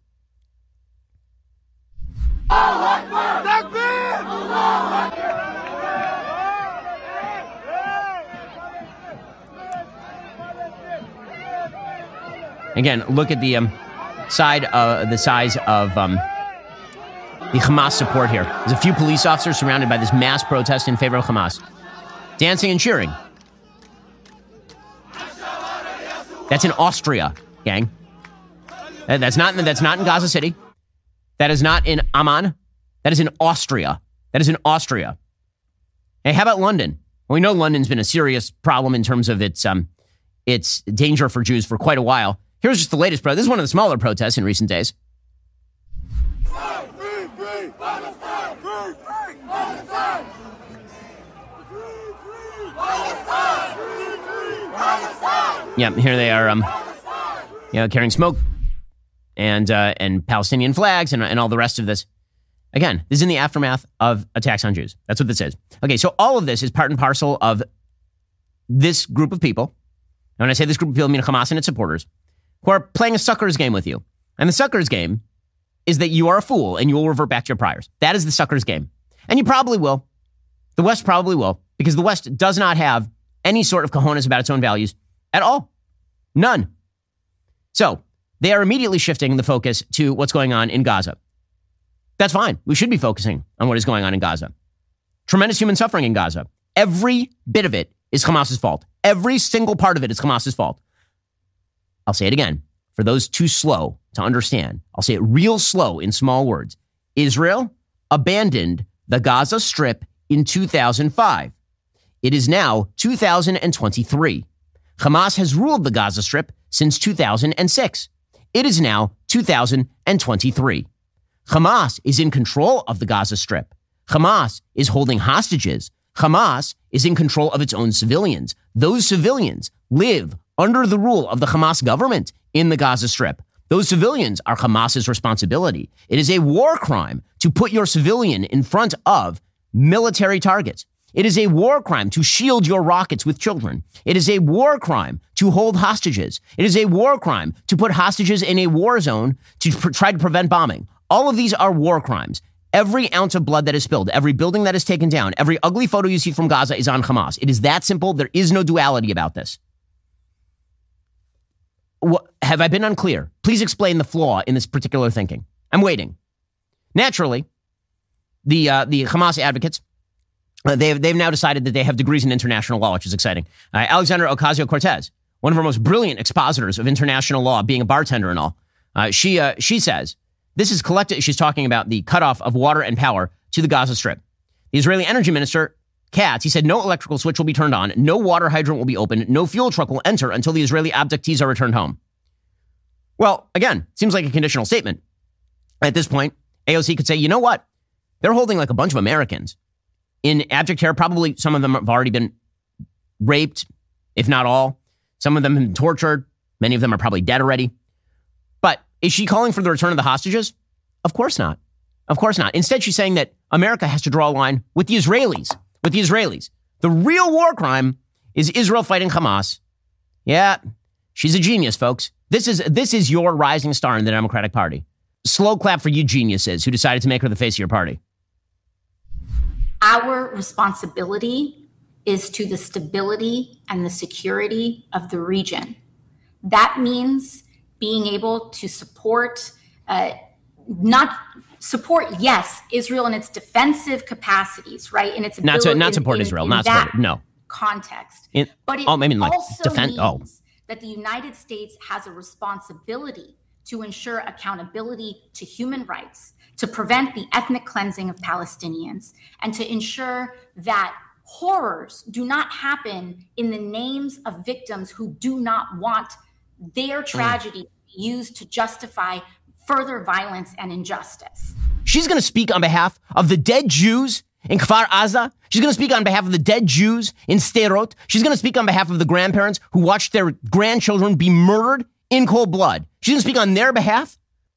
Again, look at the size of the Hamas support here. There's a few police officers surrounded by this mass protest in favor of Hamas, dancing and cheering. That's in Austria, gang. That's not in Gaza City. That is not in Amman. That is in Austria. Hey, how about London? Well, we know London's been a serious problem in terms of its danger for Jews for quite a while. Here's just the latest protest. This is one of the smaller protests in recent days. Yeah, here they are, carrying smoke and Palestinian flags and all the rest of this. Again, this is in the aftermath of attacks on Jews. That's what this is. Okay, so all of this is part and parcel of this group of people. And when I say this group of people, I mean Hamas and its supporters, who are playing a sucker's game with you. And the sucker's game is that you are a fool and you will revert back to your priors. That is the sucker's game. And you probably will. The West probably will, because the West does not have any sort of cojones about its own values at all. None. So they are immediately shifting the focus to what's going on in Gaza. That's fine. We should be focusing on what is going on in Gaza. Tremendous human suffering in Gaza. Every bit of it is Hamas's fault. Every single part of it is Hamas's fault. I'll say it again. For those too slow to understand, I'll say it real slow in small words. Israel abandoned the Gaza Strip in 2005. It is now 2023. Hamas has ruled the Gaza Strip since 2006. It is now 2023. Hamas is in control of the Gaza Strip. Hamas is holding hostages. Hamas is in control of its own civilians. Those civilians live under the rule of the Hamas government in the Gaza Strip. Those civilians are Hamas's responsibility. It is a war crime to put your civilian in front of military targets. It is a war crime to shield your rockets with children. It is a war crime to hold hostages. It is a war crime to put hostages in a war zone to try to prevent bombing. All of these are war crimes. Every ounce of blood that is spilled, every building that is taken down, every ugly photo you see from Gaza is on Hamas. It is that simple. There is no duality about this. Have I been unclear? Please explain the flaw in this particular thinking. I'm waiting. Naturally, the Hamas advocates, they've now decided that they have degrees in international law, which is exciting. Alexandra Ocasio-Cortez, one of our most brilliant expositors of international law, being a bartender and all, she says, this is collective. She's talking about the cutoff of water and power to the Gaza Strip. The Israeli energy minister, Katz, he said no electrical switch will be turned on, no water hydrant will be opened, no fuel truck will enter until the Israeli abductees are returned home. Well, again, seems like a conditional statement. At this point, AOC could say, you know what? They're holding like a bunch of Americans in abject terror. Probably some of them have already been raped, if not all. Some of them have been tortured. Many of them are probably dead already. But is she calling for the return of the hostages? Of course not. Of course not. Instead, she's saying that America has to draw a line with the Israelis. With the Israelis. The real war crime is Israel fighting Hamas. Yeah, she's a genius, folks. This is your rising star in the Democratic Party. Slow clap for you geniuses who decided to make her the face of your party. Our responsibility is to the stability and the security of the region. That means being able to support, yes, Israel in its defensive capacities, right? In its ability, not support Israel, not support it, no. Context. But it also means that the United States has a responsibility to ensure accountability to human rights, to prevent the ethnic cleansing of Palestinians, and to ensure that horrors do not happen in the names of victims who do not want their tragedy used to justify further violence and injustice. She's going to speak on behalf of the dead Jews in Kfar Aza. She's going to speak on behalf of the dead Jews in Sderot. She's going to speak on behalf of the grandparents who watched their grandchildren be murdered in cold blood. She's going to speak on their behalf.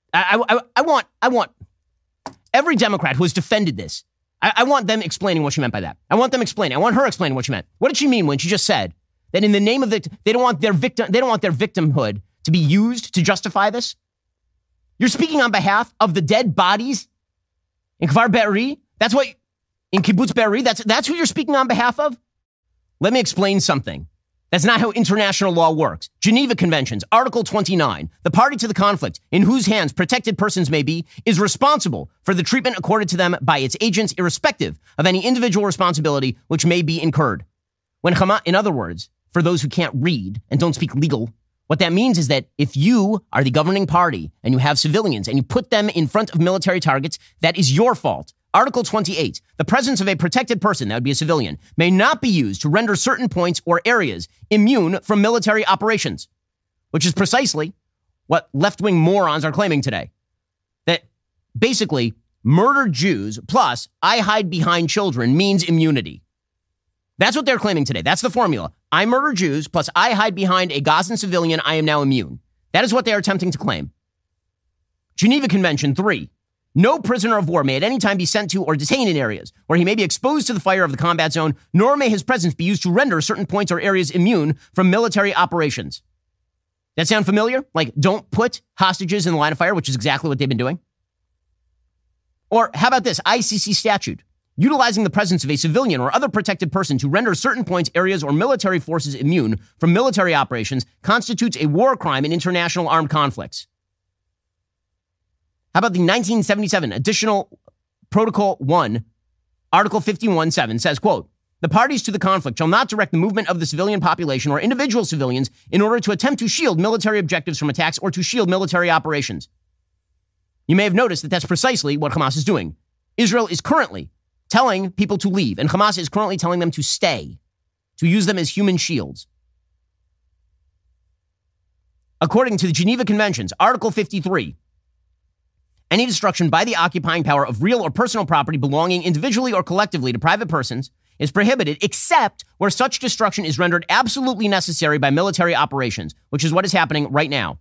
I want every Democrat who has defended this. I want them explaining what she meant by that. I want her explaining what she meant. What did she mean when she just said that in the name of they don't want their victimhood to be used to justify this? You're speaking on behalf of the dead bodies in Kfar Be'eri? That's what, in Kibbutz Be'eri? That's who you're speaking on behalf of? Let me explain something. That's not how international law works. Geneva Conventions, Article 29, the party to the conflict, in whose hands protected persons may be, is responsible for the treatment accorded to them by its agents, irrespective of any individual responsibility which may be incurred. When Hamas, in other words, for those who can't read and don't speak legal, what that means is that if you are the governing party and you have civilians and you put them in front of military targets, that is your fault. Article 28, the presence of a protected person, that would be a civilian, may not be used to render certain points or areas immune from military operations, which is precisely what left-wing morons are claiming today. That basically murdered Jews plus I hide behind children means immunity. That's what they're claiming today. That's the formula. I murder Jews plus I hide behind a Gazan civilian. I am now immune. That is what they are attempting to claim. Geneva Convention 3. No prisoner of war may at any time be sent to or detained in areas where he may be exposed to the fire of the combat zone, nor may his presence be used to render certain points or areas immune from military operations. That sound familiar? Like, don't put hostages in the line of fire, which is exactly what they've been doing. Or how about this ICC statute? Utilizing the presence of a civilian or other protected person to render certain points, areas, or military forces immune from military operations constitutes a war crime in international armed conflicts. How about the 1977 Additional Protocol 1, Article 51.7 says, quote, the parties to the conflict shall not direct the movement of the civilian population or individual civilians in order to attempt to shield military objectives from attacks or to shield military operations. You may have noticed that that's precisely what Hamas is doing. Israel is currently telling people to leave, and Hamas is currently telling them to stay, to use them as human shields. According to the Geneva Conventions, Article 53, any destruction by the occupying power of real or personal property belonging individually or collectively to private persons is prohibited except where such destruction is rendered absolutely necessary by military operations, which is what is happening right now.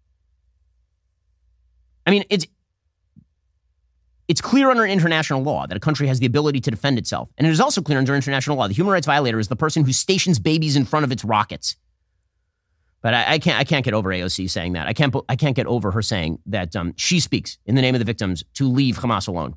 I mean, it's clear under international law that a country has the ability to defend itself. And it is also clear under international law the human rights violator is the person who stations babies in front of its rockets. But I can't get over AOC saying that. I can't get over her saying that she speaks in the name of the victims to leave Hamas alone.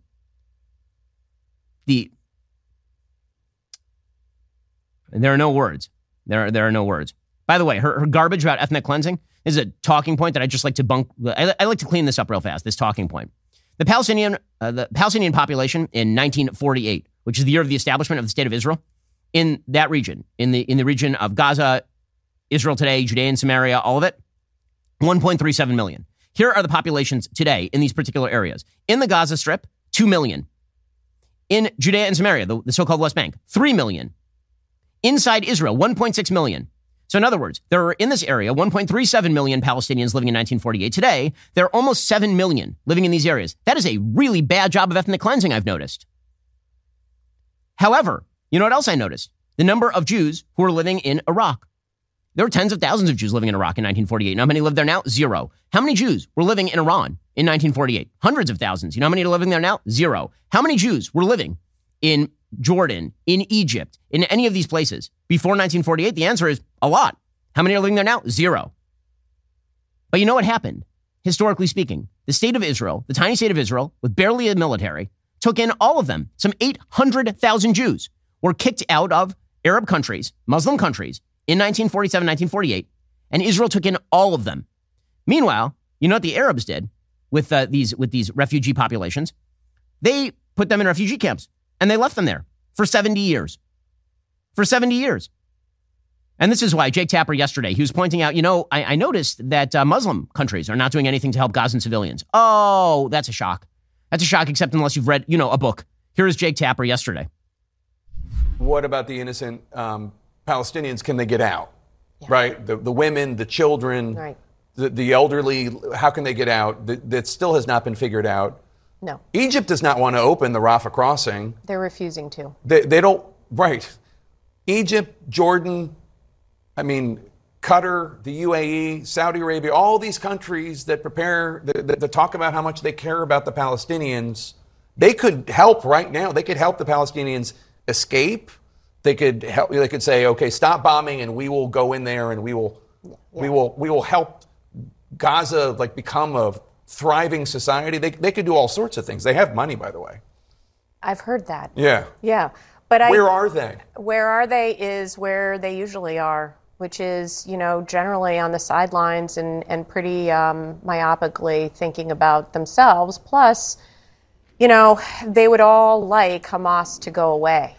There are no words. There are no words. By the way, her garbage about ethnic cleansing is a talking point that I just like to bunk. I like to clean this up real fast, this talking point. The Palestinian population in 1948, which is the year of the establishment of the State of Israel, in that region, in the region of Gaza, Israel today, Judea and Samaria, all of it, 1.37 million. Here are the populations today in these particular areas. In the Gaza Strip, 2 million. In Judea and Samaria, the so-called West Bank, 3 million. Inside Israel, 1.6 million. So in other words, there are in this area 1.37 million Palestinians living in 1948. Today, there are almost 7 million living in these areas. That is a really bad job of ethnic cleansing, I've noticed. However, you know what else I noticed? The number of Jews who are living in Iraq. There were tens of thousands of Jews living in Iraq in 1948. You know how many live there now? 0. How many Jews were living in Iran in 1948? Hundreds of thousands. You know how many are living there now? 0. How many Jews were living in Jordan, in Egypt, in any of these places before 1948? The answer is a lot. How many are living there now? 0. But you know what happened? Historically speaking, the state of Israel, the tiny state of Israel, with barely a military, took in all of them. Some 800,000 Jews were kicked out of Arab countries, Muslim countries, in 1947, 1948, and Israel took in all of them. Meanwhile, you know what the Arabs did with these refugee populations? They put them in refugee camps, and they left them there for 70 years. For 70 years. And this is why Jake Tapper yesterday, he was pointing out, I noticed that Muslim countries are not doing anything to help Gazan civilians. Oh, that's a shock. That's a shock, except unless you've read, a book. Here is Jake Tapper yesterday. What about the innocent Palestinians? Can they get out? Yeah. Right? The women, the children, right. the elderly, how can they get out? That still has not been figured out. No. Egypt does not want to open the Rafah crossing. They're refusing to. They don't, right. Egypt, Jordan, Qatar, the UAE, Saudi Arabia, all these countries that that talk about how much they care about the Palestinians, they could help right now. They could help the Palestinians escape. They could help. They could say, "Okay, stop bombing, and we will go in there, and we will help Gaza become a thriving society." They could do all sorts of things. They have money, by the way. I've heard that. Yeah. Yeah, but where are they? Where are they is where they usually are, which is generally on the sidelines and pretty myopically thinking about themselves. Plus, they would all like Hamas to go away.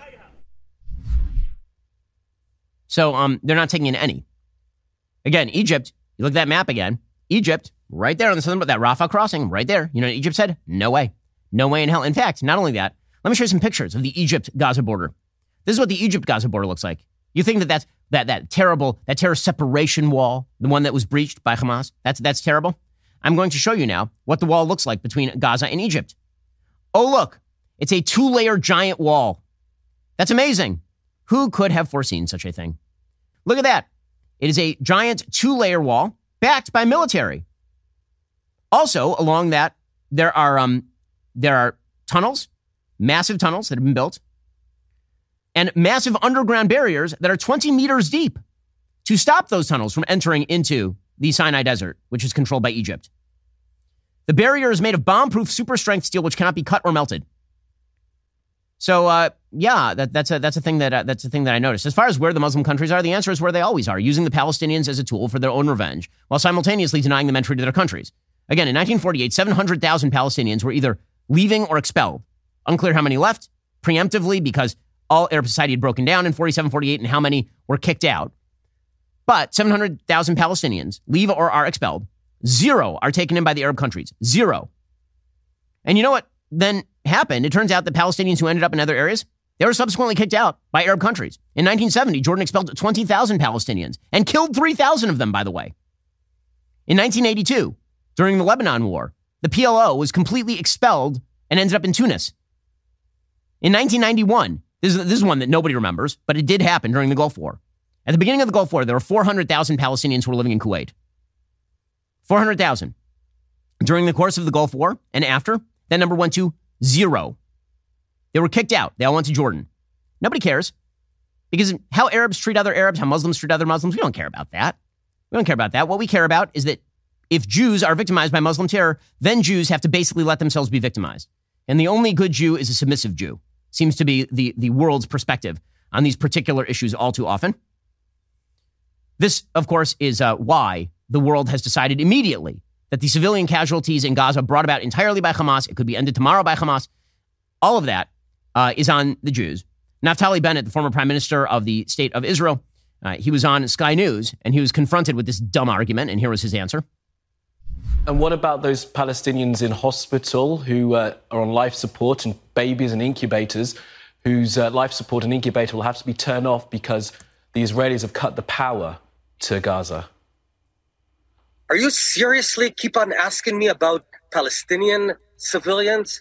So they're not taking in any. Again, Egypt, you look at that map again. Egypt, right there on the southern, that Rafah crossing, right there. You know what Egypt said? No way. No way in hell. In fact, not only that, let me show you some pictures of the Egypt-Gaza border. This is what the Egypt-Gaza border looks like. You think that terror separation wall, the one that was breached by Hamas, that's terrible? I'm going to show you now what the wall looks like between Gaza and Egypt. Oh, look, it's a 2-layer giant wall. That's amazing. Who could have foreseen such a thing? Look at that. It is a giant 2-layer wall backed by military. Also, along that, there are tunnels, massive tunnels that have been built, and massive underground barriers that are 20 meters deep to stop those tunnels from entering into the Sinai Desert, which is controlled by Egypt. The barrier is made of bomb-proof super-strength steel, which cannot be cut or melted. So, that's a thing that I noticed. As far as where the Muslim countries are, the answer is where they always are, using the Palestinians as a tool for their own revenge, while simultaneously denying them entry to their countries. Again, in 1948, 700,000 Palestinians were either leaving or expelled. Unclear how many left, preemptively, because all Arab society had broken down in 47, 48, and how many were kicked out. But 700,000 Palestinians leave or are expelled. 0 are taken in by the Arab countries. 0. And you know what then happened? It turns out the Palestinians who ended up in other areas, they were subsequently kicked out by Arab countries. In 1970, Jordan expelled 20,000 Palestinians and killed 3,000 of them, by the way. In 1982, during the Lebanon War, the PLO was completely expelled and ended up in Tunis. In 1991, this is one that nobody remembers, but it did happen during the Gulf War. At the beginning of the Gulf War, there were 400,000 Palestinians who were living in Kuwait. 400,000. During the course of the Gulf War and after, that number went to 0. They were kicked out. They all went to Jordan. Nobody cares. Because how Arabs treat other Arabs, how Muslims treat other Muslims, we don't care about that. We don't care about that. What we care about is that if Jews are victimized by Muslim terror, then Jews have to basically let themselves be victimized. And the only good Jew is a submissive Jew. Seems to be the world's perspective on these particular issues all too often. This, of course, is why the world has decided immediately that the civilian casualties in Gaza brought about entirely by Hamas, it could be ended tomorrow by Hamas, all of that is on the Jews. Naftali Bennett, the former prime minister of the state of Israel, he was on Sky News, and he was confronted with this dumb argument, and here was his answer. And what about those Palestinians in hospital who are on life support and babies and incubators whose life support and incubator will have to be turned off because the Israelis have cut the power to Gaza? Are you seriously keep on asking me about Palestinian civilians?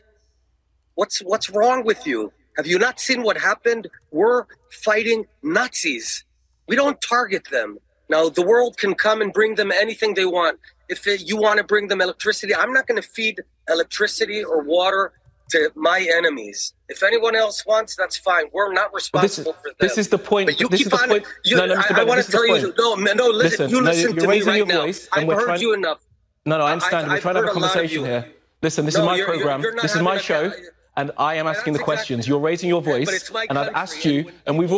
What's wrong with you? Have you not seen what happened? We're fighting Nazis. We don't target them. Now, the world can come and bring them anything they want. If you want to bring them electricity, I'm not going to feed electricity or water to my enemies. If anyone else wants, that's fine. We're not responsible for them. This is the point. But you this keep is the on. point. I want to tell you. No. Listen. You listen to me right now. I've heard you enough. No. I understand. We're trying to have a conversation here. Listen. This is my program. This is my show. And I am asking the questions. You're raising your voice, and I've asked you, and we've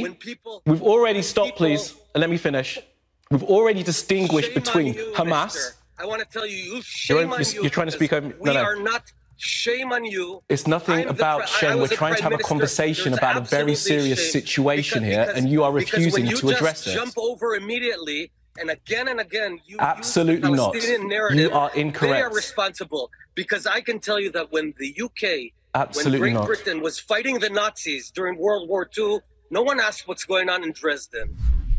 already stopped, please, and let me finish. We've already distinguished between Hamas. I want to tell you, shame on you. You're trying to speak over. We are not. Shame on you. It's nothing about shame. We're trying to have a conversation about a very serious situation here, and you are refusing to address it. Jump over immediately. And again, you absolutely not. You are incorrect. They are responsible, because I can tell you that when the UK, absolutely when Great Britain was fighting the Nazis during World War II, no one asked what's going on in Dresden.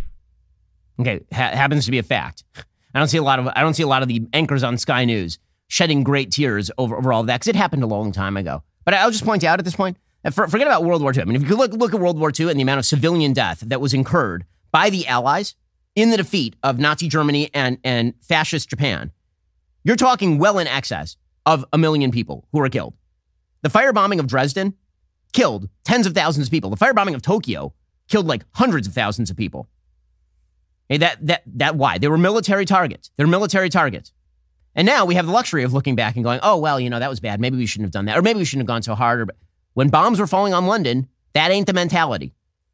Okay, happens to be a fact. I don't see a lot of the anchors on Sky News shedding great tears over all of that, because it happened a long time ago. But I'll just point out at this point, forget about World War II. I mean, if you look at World War II and the amount of civilian death that was incurred by the Allies in the defeat of Nazi Germany and fascist Japan, you're talking well in excess of 1 million people who were killed. The firebombing of Dresden killed tens of thousands of people. The firebombing of Tokyo killed like hundreds of thousands of people. Hey, that why? They were military targets. They're military targets. And now we have the luxury of looking back and going, oh, well, that was bad. Maybe we shouldn't have done that. Or maybe we shouldn't have gone so hard. When bombs were falling on London, that ain't the mentality.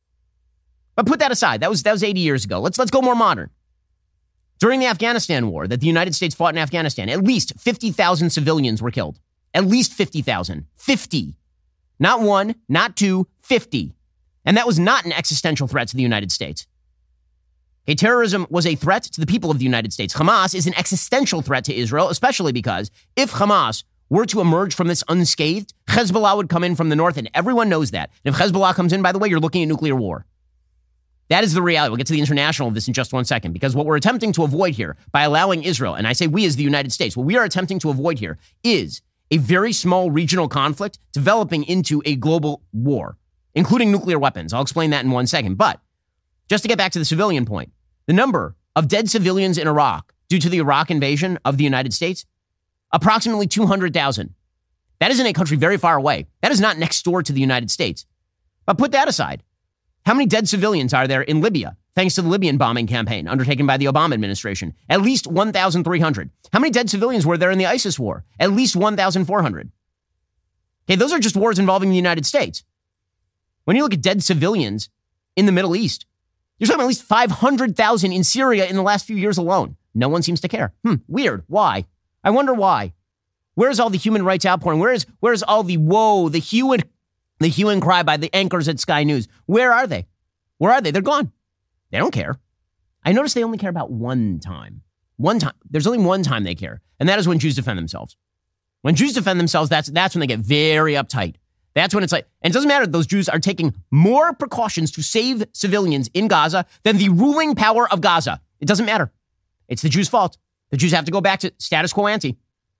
But put that aside. That was 80 years ago. Let's go more modern. During the Afghanistan war that the United States fought in Afghanistan, at least 50,000 civilians were killed. At least 50,000. 50. Not one, not two, 50. And that was not an existential threat to the United States. Okay, terrorism was a threat to the people of the United States. Hamas is an existential threat to Israel, especially because if Hamas were to emerge from this unscathed, Hezbollah would come in from the north, and everyone knows that. And if Hezbollah comes in, by the way, you're looking at nuclear war. That is the reality. We'll get to the international of this in just one second, because what we're attempting to avoid here by allowing Israel, and I say we as the United States, what we are attempting to avoid here is a very small regional conflict developing into a global war, including nuclear weapons. I'll explain that in 1 second. But just to get back to the civilian point, the number of dead civilians in Iraq due to the Iraq invasion of the United States, approximately 200,000. That is in a country very far away. That is not next door to the United States. But put that aside. How many dead civilians are there in Libya, thanks to the Libyan bombing campaign undertaken by the Obama administration? At least 1,300. How many dead civilians were there in the ISIS war? At least 1,400. Okay, those are just wars involving the United States. When you look at dead civilians in the Middle East, you're talking at least 500,000 in Syria in the last few years alone. No one seems to care. Weird. Why? I wonder why. Where's all the human rights outpouring? Where's all the hue and cry by the anchors at Sky News? Where are they? Where are they? They're gone. They don't care. I notice they only care about one time. One time. There's only one time they care, and that is when Jews defend themselves. When Jews defend themselves, that's when they get very uptight. That's when it's like, and it doesn't matter that those Jews are taking more precautions to save civilians in Gaza than the ruling power of Gaza. It doesn't matter. It's the Jews' fault. The Jews have to go back to status quo ante.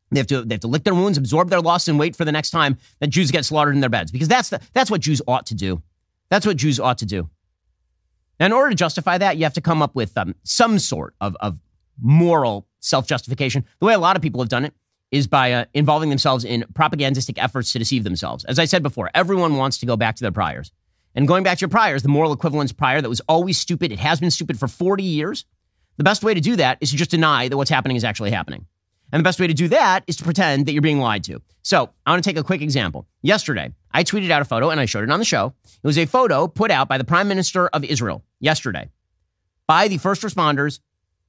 They have to lick their wounds, absorb their loss, and wait for the next time that Jews get slaughtered in their beds. Because that's what Jews ought to do. That's what Jews ought to do. Now, in order to justify that, you have to come up with some sort of moral self-justification. The way a lot of people have done it is by involving themselves in propagandistic efforts to deceive themselves. As I said before, everyone wants to go back to their priors. And going back to your priors, the moral equivalence prior that was always stupid, it has been stupid for 40 years. The best way to do that is to just deny that what's happening is actually happening. And the best way to do that is to pretend that you're being lied to. So I want to take a quick example. Yesterday, I tweeted out a photo and I showed it on the show. It was a photo put out by the Prime Minister of Israel yesterday by the first responders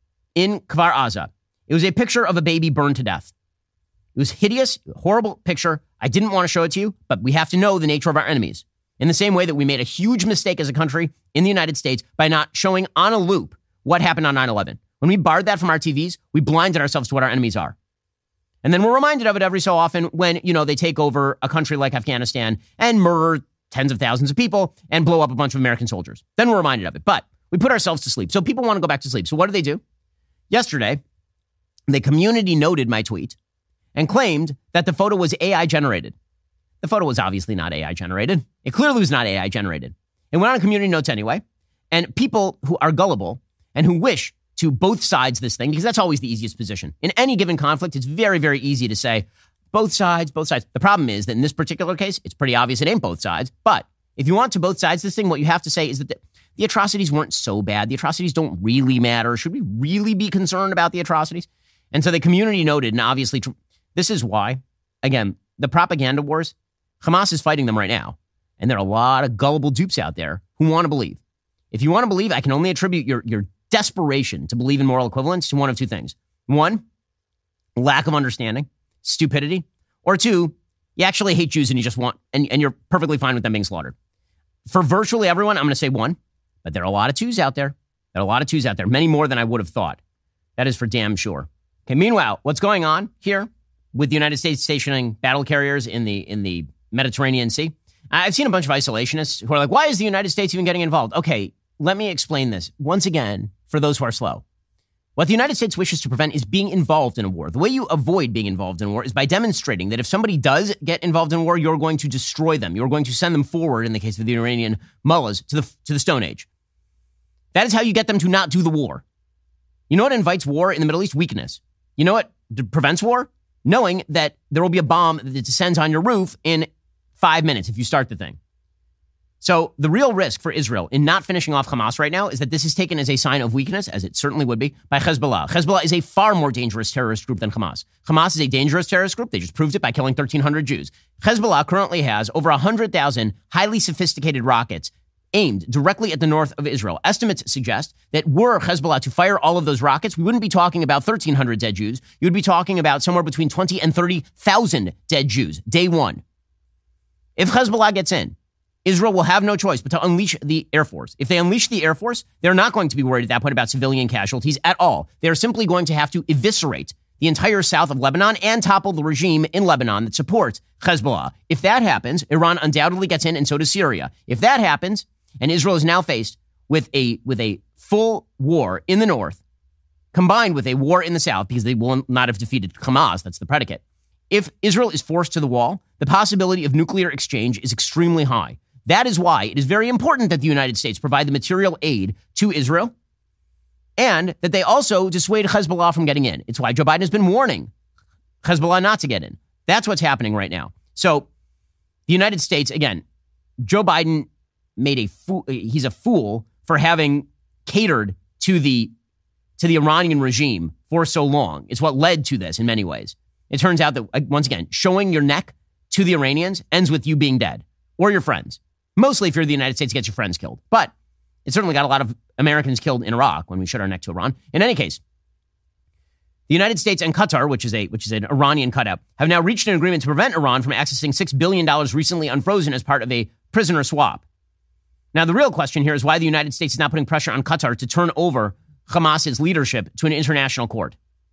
in Kfar Aza. It was a picture of a baby burned to death. It was hideous, horrible picture. I didn't want to show it to you, but we have to know the nature of our enemies. In the same way that we made a huge mistake as a country in the United States by not showing on a loop what happened on 9/11. When we barred that from our TVs, we blinded ourselves to what our enemies are. And then we're reminded of it every so often when, they take over a country like Afghanistan and murder tens of thousands of people and blow up a bunch of American soldiers. Then we're reminded of it. But we put ourselves to sleep. So people want to go back to sleep. So what do? Yesterday, the community noted my tweet and claimed that the photo was AI generated. The photo was obviously not AI generated. It clearly was not AI generated. It went on community notes anyway. And people who are gullible and who wish to both sides this thing, because that's always the easiest position. In any given conflict, it's very, very easy to say, both sides. The problem is that in this particular case, it's pretty obvious it ain't both sides. But if you want to both sides this thing, what you have to say is that the atrocities weren't so bad. The atrocities don't really matter. Should we really be concerned about the atrocities? And so the community noted, and obviously this is why, again, the propaganda wars, Hamas is fighting them right now. And there are a lot of gullible dupes out there who want to believe. If you want to believe, I can only attribute your desperation to believe in moral equivalence to one of two things. One, lack of understanding, stupidity. Or two, you actually hate Jews and you just want, and you're perfectly fine with them being slaughtered. For virtually everyone, I'm going to say one, but there are a lot of twos out there. Many more than I would have thought. That is for damn sure. Okay, meanwhile, what's going on here with the United States stationing battle carriers in the Mediterranean Sea? I've seen a bunch of isolationists who are like, why is the United States even getting involved? Okay, let me explain this once again for those who are slow. What the United States wishes to prevent is being involved in a war. The way you avoid being involved in war is by demonstrating that if somebody does get involved in war, you're going to destroy them. You're going to send them forward, in the case of the Iranian mullahs, to the Stone Age. That is how you get them to not do the war. You know what invites war in the Middle East? Weakness. You know what prevents war? Knowing that there will be a bomb that descends on your roof in 5 minutes if you start the thing. So the real risk for Israel in not finishing off Hamas right now is that this is taken as a sign of weakness, as it certainly would be, by Hezbollah. Hezbollah is a far more dangerous terrorist group than Hamas. Hamas is a dangerous terrorist group. They just proved it by killing 1,300 Jews. Hezbollah currently has over 100,000 highly sophisticated rockets aimed directly at the north of Israel. Estimates suggest that were Hezbollah to fire all of those rockets, we wouldn't be talking about 1,300 dead Jews. You would be talking about somewhere between 20 and 30,000 dead Jews, day one. If Hezbollah gets in, Israel will have no choice but to unleash the Air Force. If they unleash the Air Force, they're not going to be worried at that point about civilian casualties at all. They're simply going to have to eviscerate the entire south of Lebanon and topple the regime in Lebanon that supports Hezbollah. If that happens, Iran undoubtedly gets in, and so does Syria. If that happens, and Israel is now faced with a full war in the north, combined with a war in the south, because they will not have defeated Hamas, that's the predicate. If Israel is forced to the wall, the possibility of nuclear exchange is extremely high. That is why it is very important that the United States provide the material aid to Israel and that they also dissuade Hezbollah from getting in. It's why Joe Biden has been warning Hezbollah not to get in. That's what's happening right now. So the United States, again, Joe Biden he's a fool for having catered to the Iranian regime for so long. It's what led to this in many ways. It turns out that, once again, showing your neck to the Iranians ends with you being dead or your friends. Mostly if you're the United States, gets your friends killed. But it certainly got a lot of Americans killed in Iraq when we showed our neck to Iran. In any case, the United States and Qatar, which is an Iranian cutout, have now reached an agreement to prevent Iran from accessing $6 billion recently unfrozen as part of a prisoner swap. Now, the real question here is why the United States is not putting pressure on Qatar to turn over Hamas's leadership to an international court.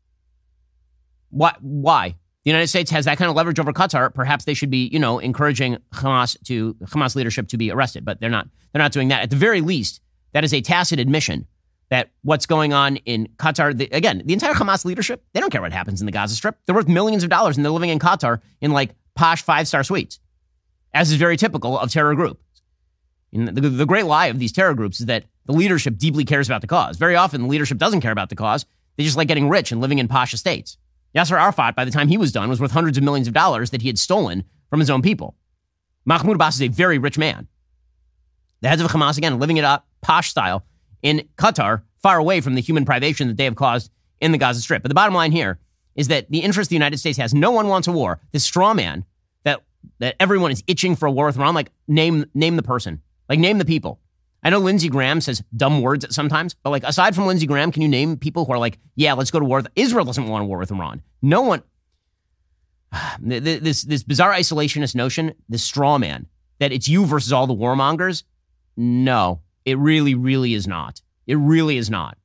Why? The United States has that kind of leverage over Qatar. Perhaps they should be, encouraging Hamas leadership to be arrested, but they're not doing that. At the very least, that is a tacit admission that what's going on in Qatar, the entire Hamas leadership, they don't care what happens in the Gaza Strip. They're worth millions of dollars and they're living in Qatar in like posh 5-star suites, as is very typical of terror groups. And the great lie of these terror groups is that the leadership deeply cares about the cause. Very often, the leadership doesn't care about the cause. They just like getting rich and living in posh estates. Yasser Arafat, by the time he was done, was worth hundreds of millions of dollars that he had stolen from his own people. Mahmoud Abbas is a very rich man. The heads of Hamas, again, living it up, posh style, in Qatar, far away from the human privation that they have caused in the Gaza Strip. But the bottom line here is that the interest the United States has, no one wants a war. This straw man that everyone is itching for a war with Iran, like name the person. Like, name the people. I know Lindsey Graham says dumb words sometimes, but like, aside from Lindsey Graham, can you name people who are like, yeah, let's go to war? Israel doesn't want a war with Iran. No one. This bizarre isolationist notion, this straw man, that it's you versus all the warmongers. No, it really, really is not. It really is not.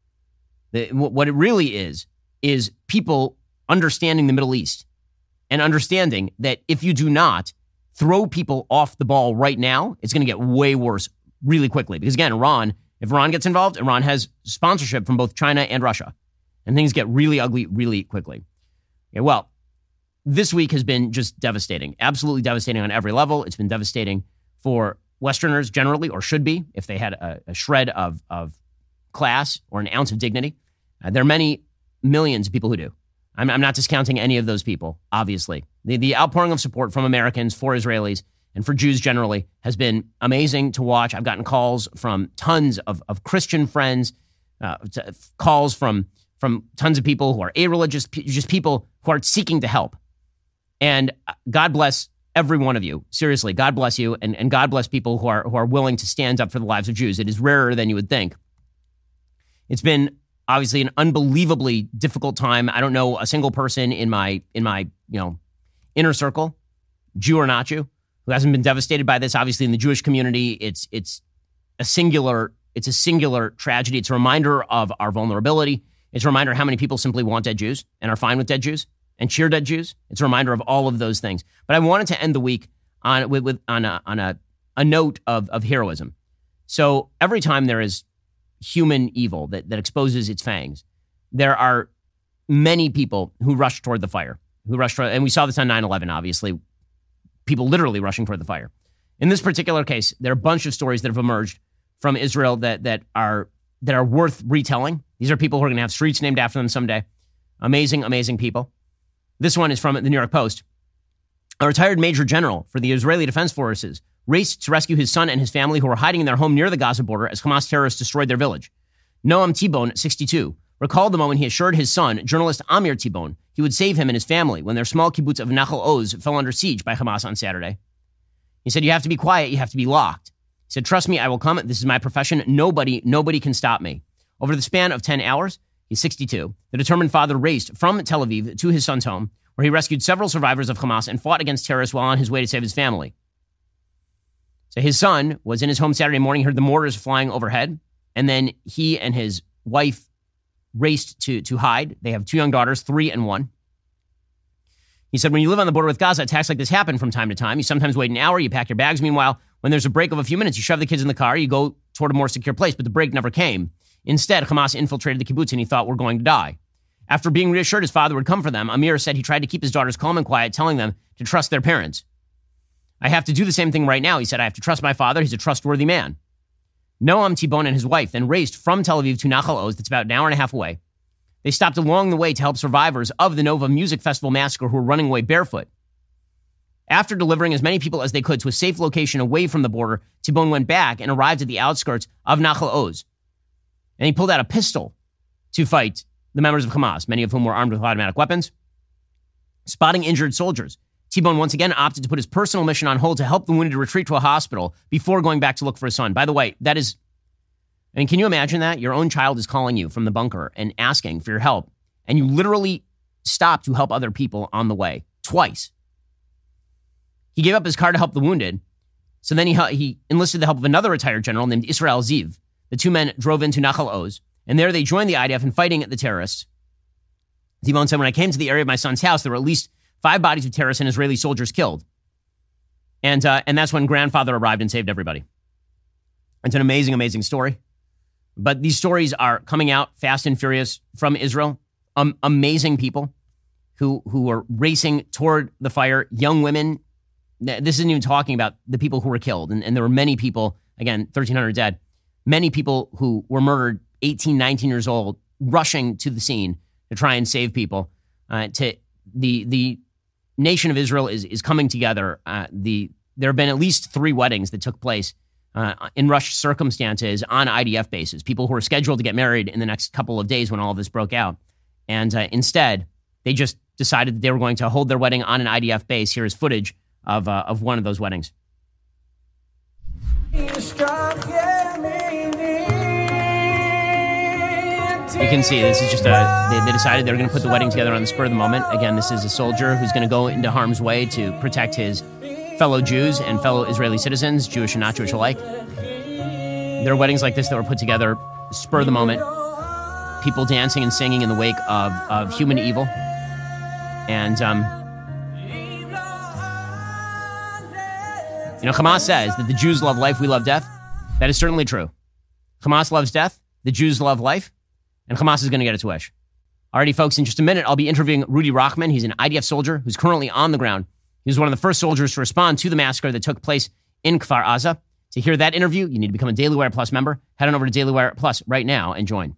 What it really is people understanding the Middle East and understanding that if you do not throw people off the ball right now, it's going to get way worse really quickly. Because again, if Iran gets involved, Iran has sponsorship from both China and Russia. And things get really ugly really quickly. Okay, well, this week has been just devastating. Absolutely devastating on every level. It's been devastating for Westerners generally, or should be, if they had a shred of class or an ounce of dignity. There are many millions of people who do. I'm not discounting any of those people, obviously. The outpouring of support from Americans for Israelis and for Jews generally has been amazing to watch. I've gotten calls from tons of Christian friends, calls from tons of people who are a-religious, just people who are seeking to help. And God bless every one of you. Seriously, God bless you, and God bless people who are willing to stand up for the lives of Jews. It is rarer than you would think. It's been obviously an unbelievably difficult time. I don't know a single person in my inner circle, Jew or not Jew, who hasn't been devastated by this. Obviously, in the Jewish community, it's a singular tragedy. It's a reminder of our vulnerability. It's a reminder how many people simply want dead Jews and are fine with dead Jews and cheer dead Jews. It's a reminder of all of those things. But I wanted to end the week on a note of heroism. So every time there is human evil that exposes its fangs, there are many people who rush toward the fire, and we saw this on 9/11, obviously, people literally rushing toward the fire. In this particular case, there are a bunch of stories that have emerged from Israel that are worth retelling. These are people who are going to have streets named after them someday. Amazing, amazing people. This one is from the New York Post. A retired major general for the Israeli Defense Forces raced to rescue his son and his family who were hiding in their home near the Gaza border as Hamas terrorists destroyed their village. Noam Tibon, 62, recalled the moment he assured his son, journalist Amir Tibon, he would save him and his family when their small kibbutz of Nachal Oz fell under siege by Hamas on Saturday. He said, "You have to be quiet. You have to be locked." He said, "Trust me, I will come. This is my profession. Nobody can stop me." Over the span of 10 hours, he's 62, the determined father raced from Tel Aviv to his son's home, where he rescued several survivors of Hamas and fought against terrorists while on his way to save his family. So his son was in his home Saturday morning, heard the mortars flying overhead, and then he and his wife raced to hide. They have 2 young daughters, 3 and 1. He said, when you live on the border with Gaza, attacks like this happen from time to time. You sometimes wait an hour, you pack your bags. Meanwhile, when there's a break of a few minutes, you shove the kids in the car, you go toward a more secure place, but the break never came. Instead, Hamas infiltrated the kibbutz and he thought, we're going to die. After being reassured his father would come for them, Amir said he tried to keep his daughters calm and quiet, telling them to trust their parents. I have to do the same thing right now. He said, I have to trust my father. He's a trustworthy man. Noam Tibon and his wife then raced from Tel Aviv to Nachal Oz, that's about an hour and a half away. They stopped along the way to help survivors of the Nova Music Festival massacre who were running away barefoot. After delivering as many people as they could to a safe location away from the border, Tibon went back and arrived at the outskirts of Nachal Oz. And he pulled out a pistol to fight the members of Hamas, many of whom were armed with automatic weapons. Spotting injured soldiers, Tibon once again opted to put his personal mission on hold to help the wounded retreat to a hospital before going back to look for his son. By the way, can you imagine that? Your own child is calling you from the bunker and asking for your help, and you literally stop to help other people on the way, twice. He gave up his car to help the wounded, so then he enlisted the help of another retired general named Israel Ziv. The 2 men drove into Nachal Oz, and there they joined the IDF in fighting the terrorists. Tibon said, when I came to the area of my son's house, there were at least 5 bodies of terrorists and Israeli soldiers killed. And that's when grandfather arrived and saved everybody. It's an amazing, amazing story. But these stories are coming out fast and furious from Israel. Amazing people who are racing toward the fire, young women. This isn't even talking about the people who were killed. And there were many people, again, 1,300 dead, many people who were murdered, 18, 19 years old, rushing to the scene to try and save people. The nation of Israel is coming together. There have been at least 3 weddings that took place in rushed circumstances on IDF bases, people who were scheduled to get married in the next couple of days when all of this broke out. And instead, they just decided that they were going to hold their wedding on an IDF base. Here is footage of one of those weddings. You can see this is just they decided they were going to put the wedding together on the spur of the moment. Again, this is a soldier who's going to go into harm's way to protect his fellow Jews and fellow Israeli citizens, Jewish and not Jewish alike. There are weddings like this that were put together spur of the moment. People dancing and singing in the wake of human evil. And, Hamas says that the Jews love life, we love death. That is certainly true. Hamas loves death, the Jews love life, and Hamas is going to get its wish. Alrighty, folks, in just a minute, I'll be interviewing Rudy Rachman. He's an IDF soldier who's currently on the ground. He was one of the first soldiers to respond to the massacre that took place in Kfar Aza. To hear that interview, you need to become a Daily Wire Plus member. Head on over to Daily Wire Plus right now and join.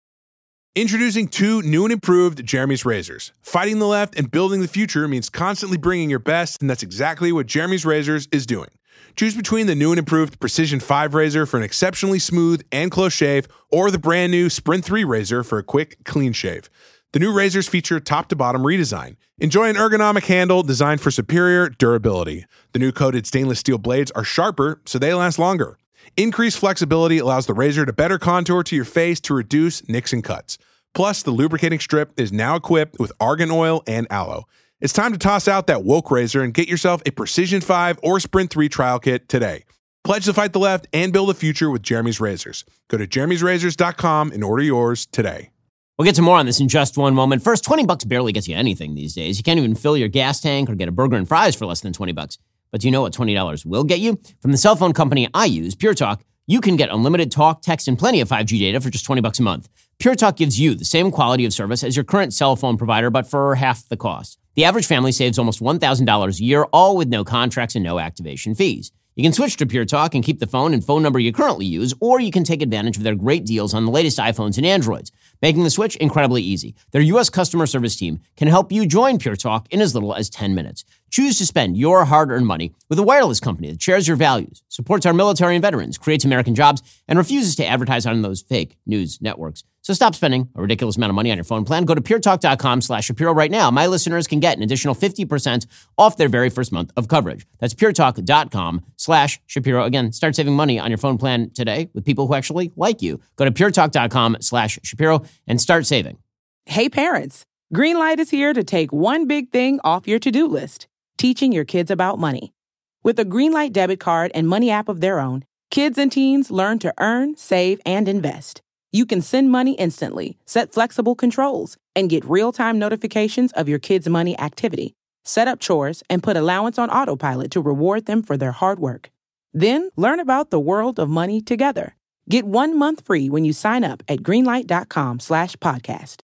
Introducing 2 new and improved Jeremy's Razors. Fighting the left and building the future means constantly bringing your best, and that's exactly what Jeremy's Razors is doing. Choose between the new and improved Precision 5 razor for an exceptionally smooth and close shave, or the brand new Sprint 3 razor for a quick, clean shave. The new razors feature top-to-bottom redesign. Enjoy an ergonomic handle designed for superior durability. The new coated stainless steel blades are sharper, so they last longer. Increased flexibility allows the razor to better contour to your face to reduce nicks and cuts. Plus, the lubricating strip is now equipped with argan oil and aloe. It's time to toss out that woke razor and get yourself a Precision 5 or Sprint 3 trial kit today. Pledge to fight the left and build a future with Jeremy's Razors. Go to jeremy'srazors.com and order yours today. We'll get to more on this in just one moment. First, $20 barely gets you anything these days. You can't even fill your gas tank or get a burger and fries for less than $20. But do you know what $20 will get you? From the cell phone company I use, Pure Talk, you can get unlimited talk, text, and plenty of 5G data for just $20 a month. Pure Talk gives you the same quality of service as your current cell phone provider, but for half the cost. The average family saves almost $1,000 a year, all with no contracts and no activation fees. You can switch to Pure Talk and keep the phone and phone number you currently use, or you can take advantage of their great deals on the latest iPhones and Androids, making the switch incredibly easy. Their U.S. customer service team can help you join Pure Talk in as little as 10 minutes. Choose to spend your hard-earned money with a wireless company that shares your values, supports our military and veterans, creates American jobs, and refuses to advertise on those fake news networks. So stop spending a ridiculous amount of money on your phone plan. Go to puretalk.com/Shapiro right now. My listeners can get an additional 50% off their very first month of coverage. That's puretalk.com/Shapiro. Again, start saving money on your phone plan today with people who actually like you. Go to puretalk.com/Shapiro and start saving. Hey parents, Greenlight is here to take one big thing off your to-do list, teaching your kids about money. With a Greenlight debit card and money app of their own, kids and teens learn to earn, save, and invest. You can send money instantly, set flexible controls, and get real-time notifications of your kids' money activity. Set up chores and put allowance on autopilot to reward them for their hard work. Then learn about the world of money together. Get 1 month free when you sign up at greenlight.com/podcast.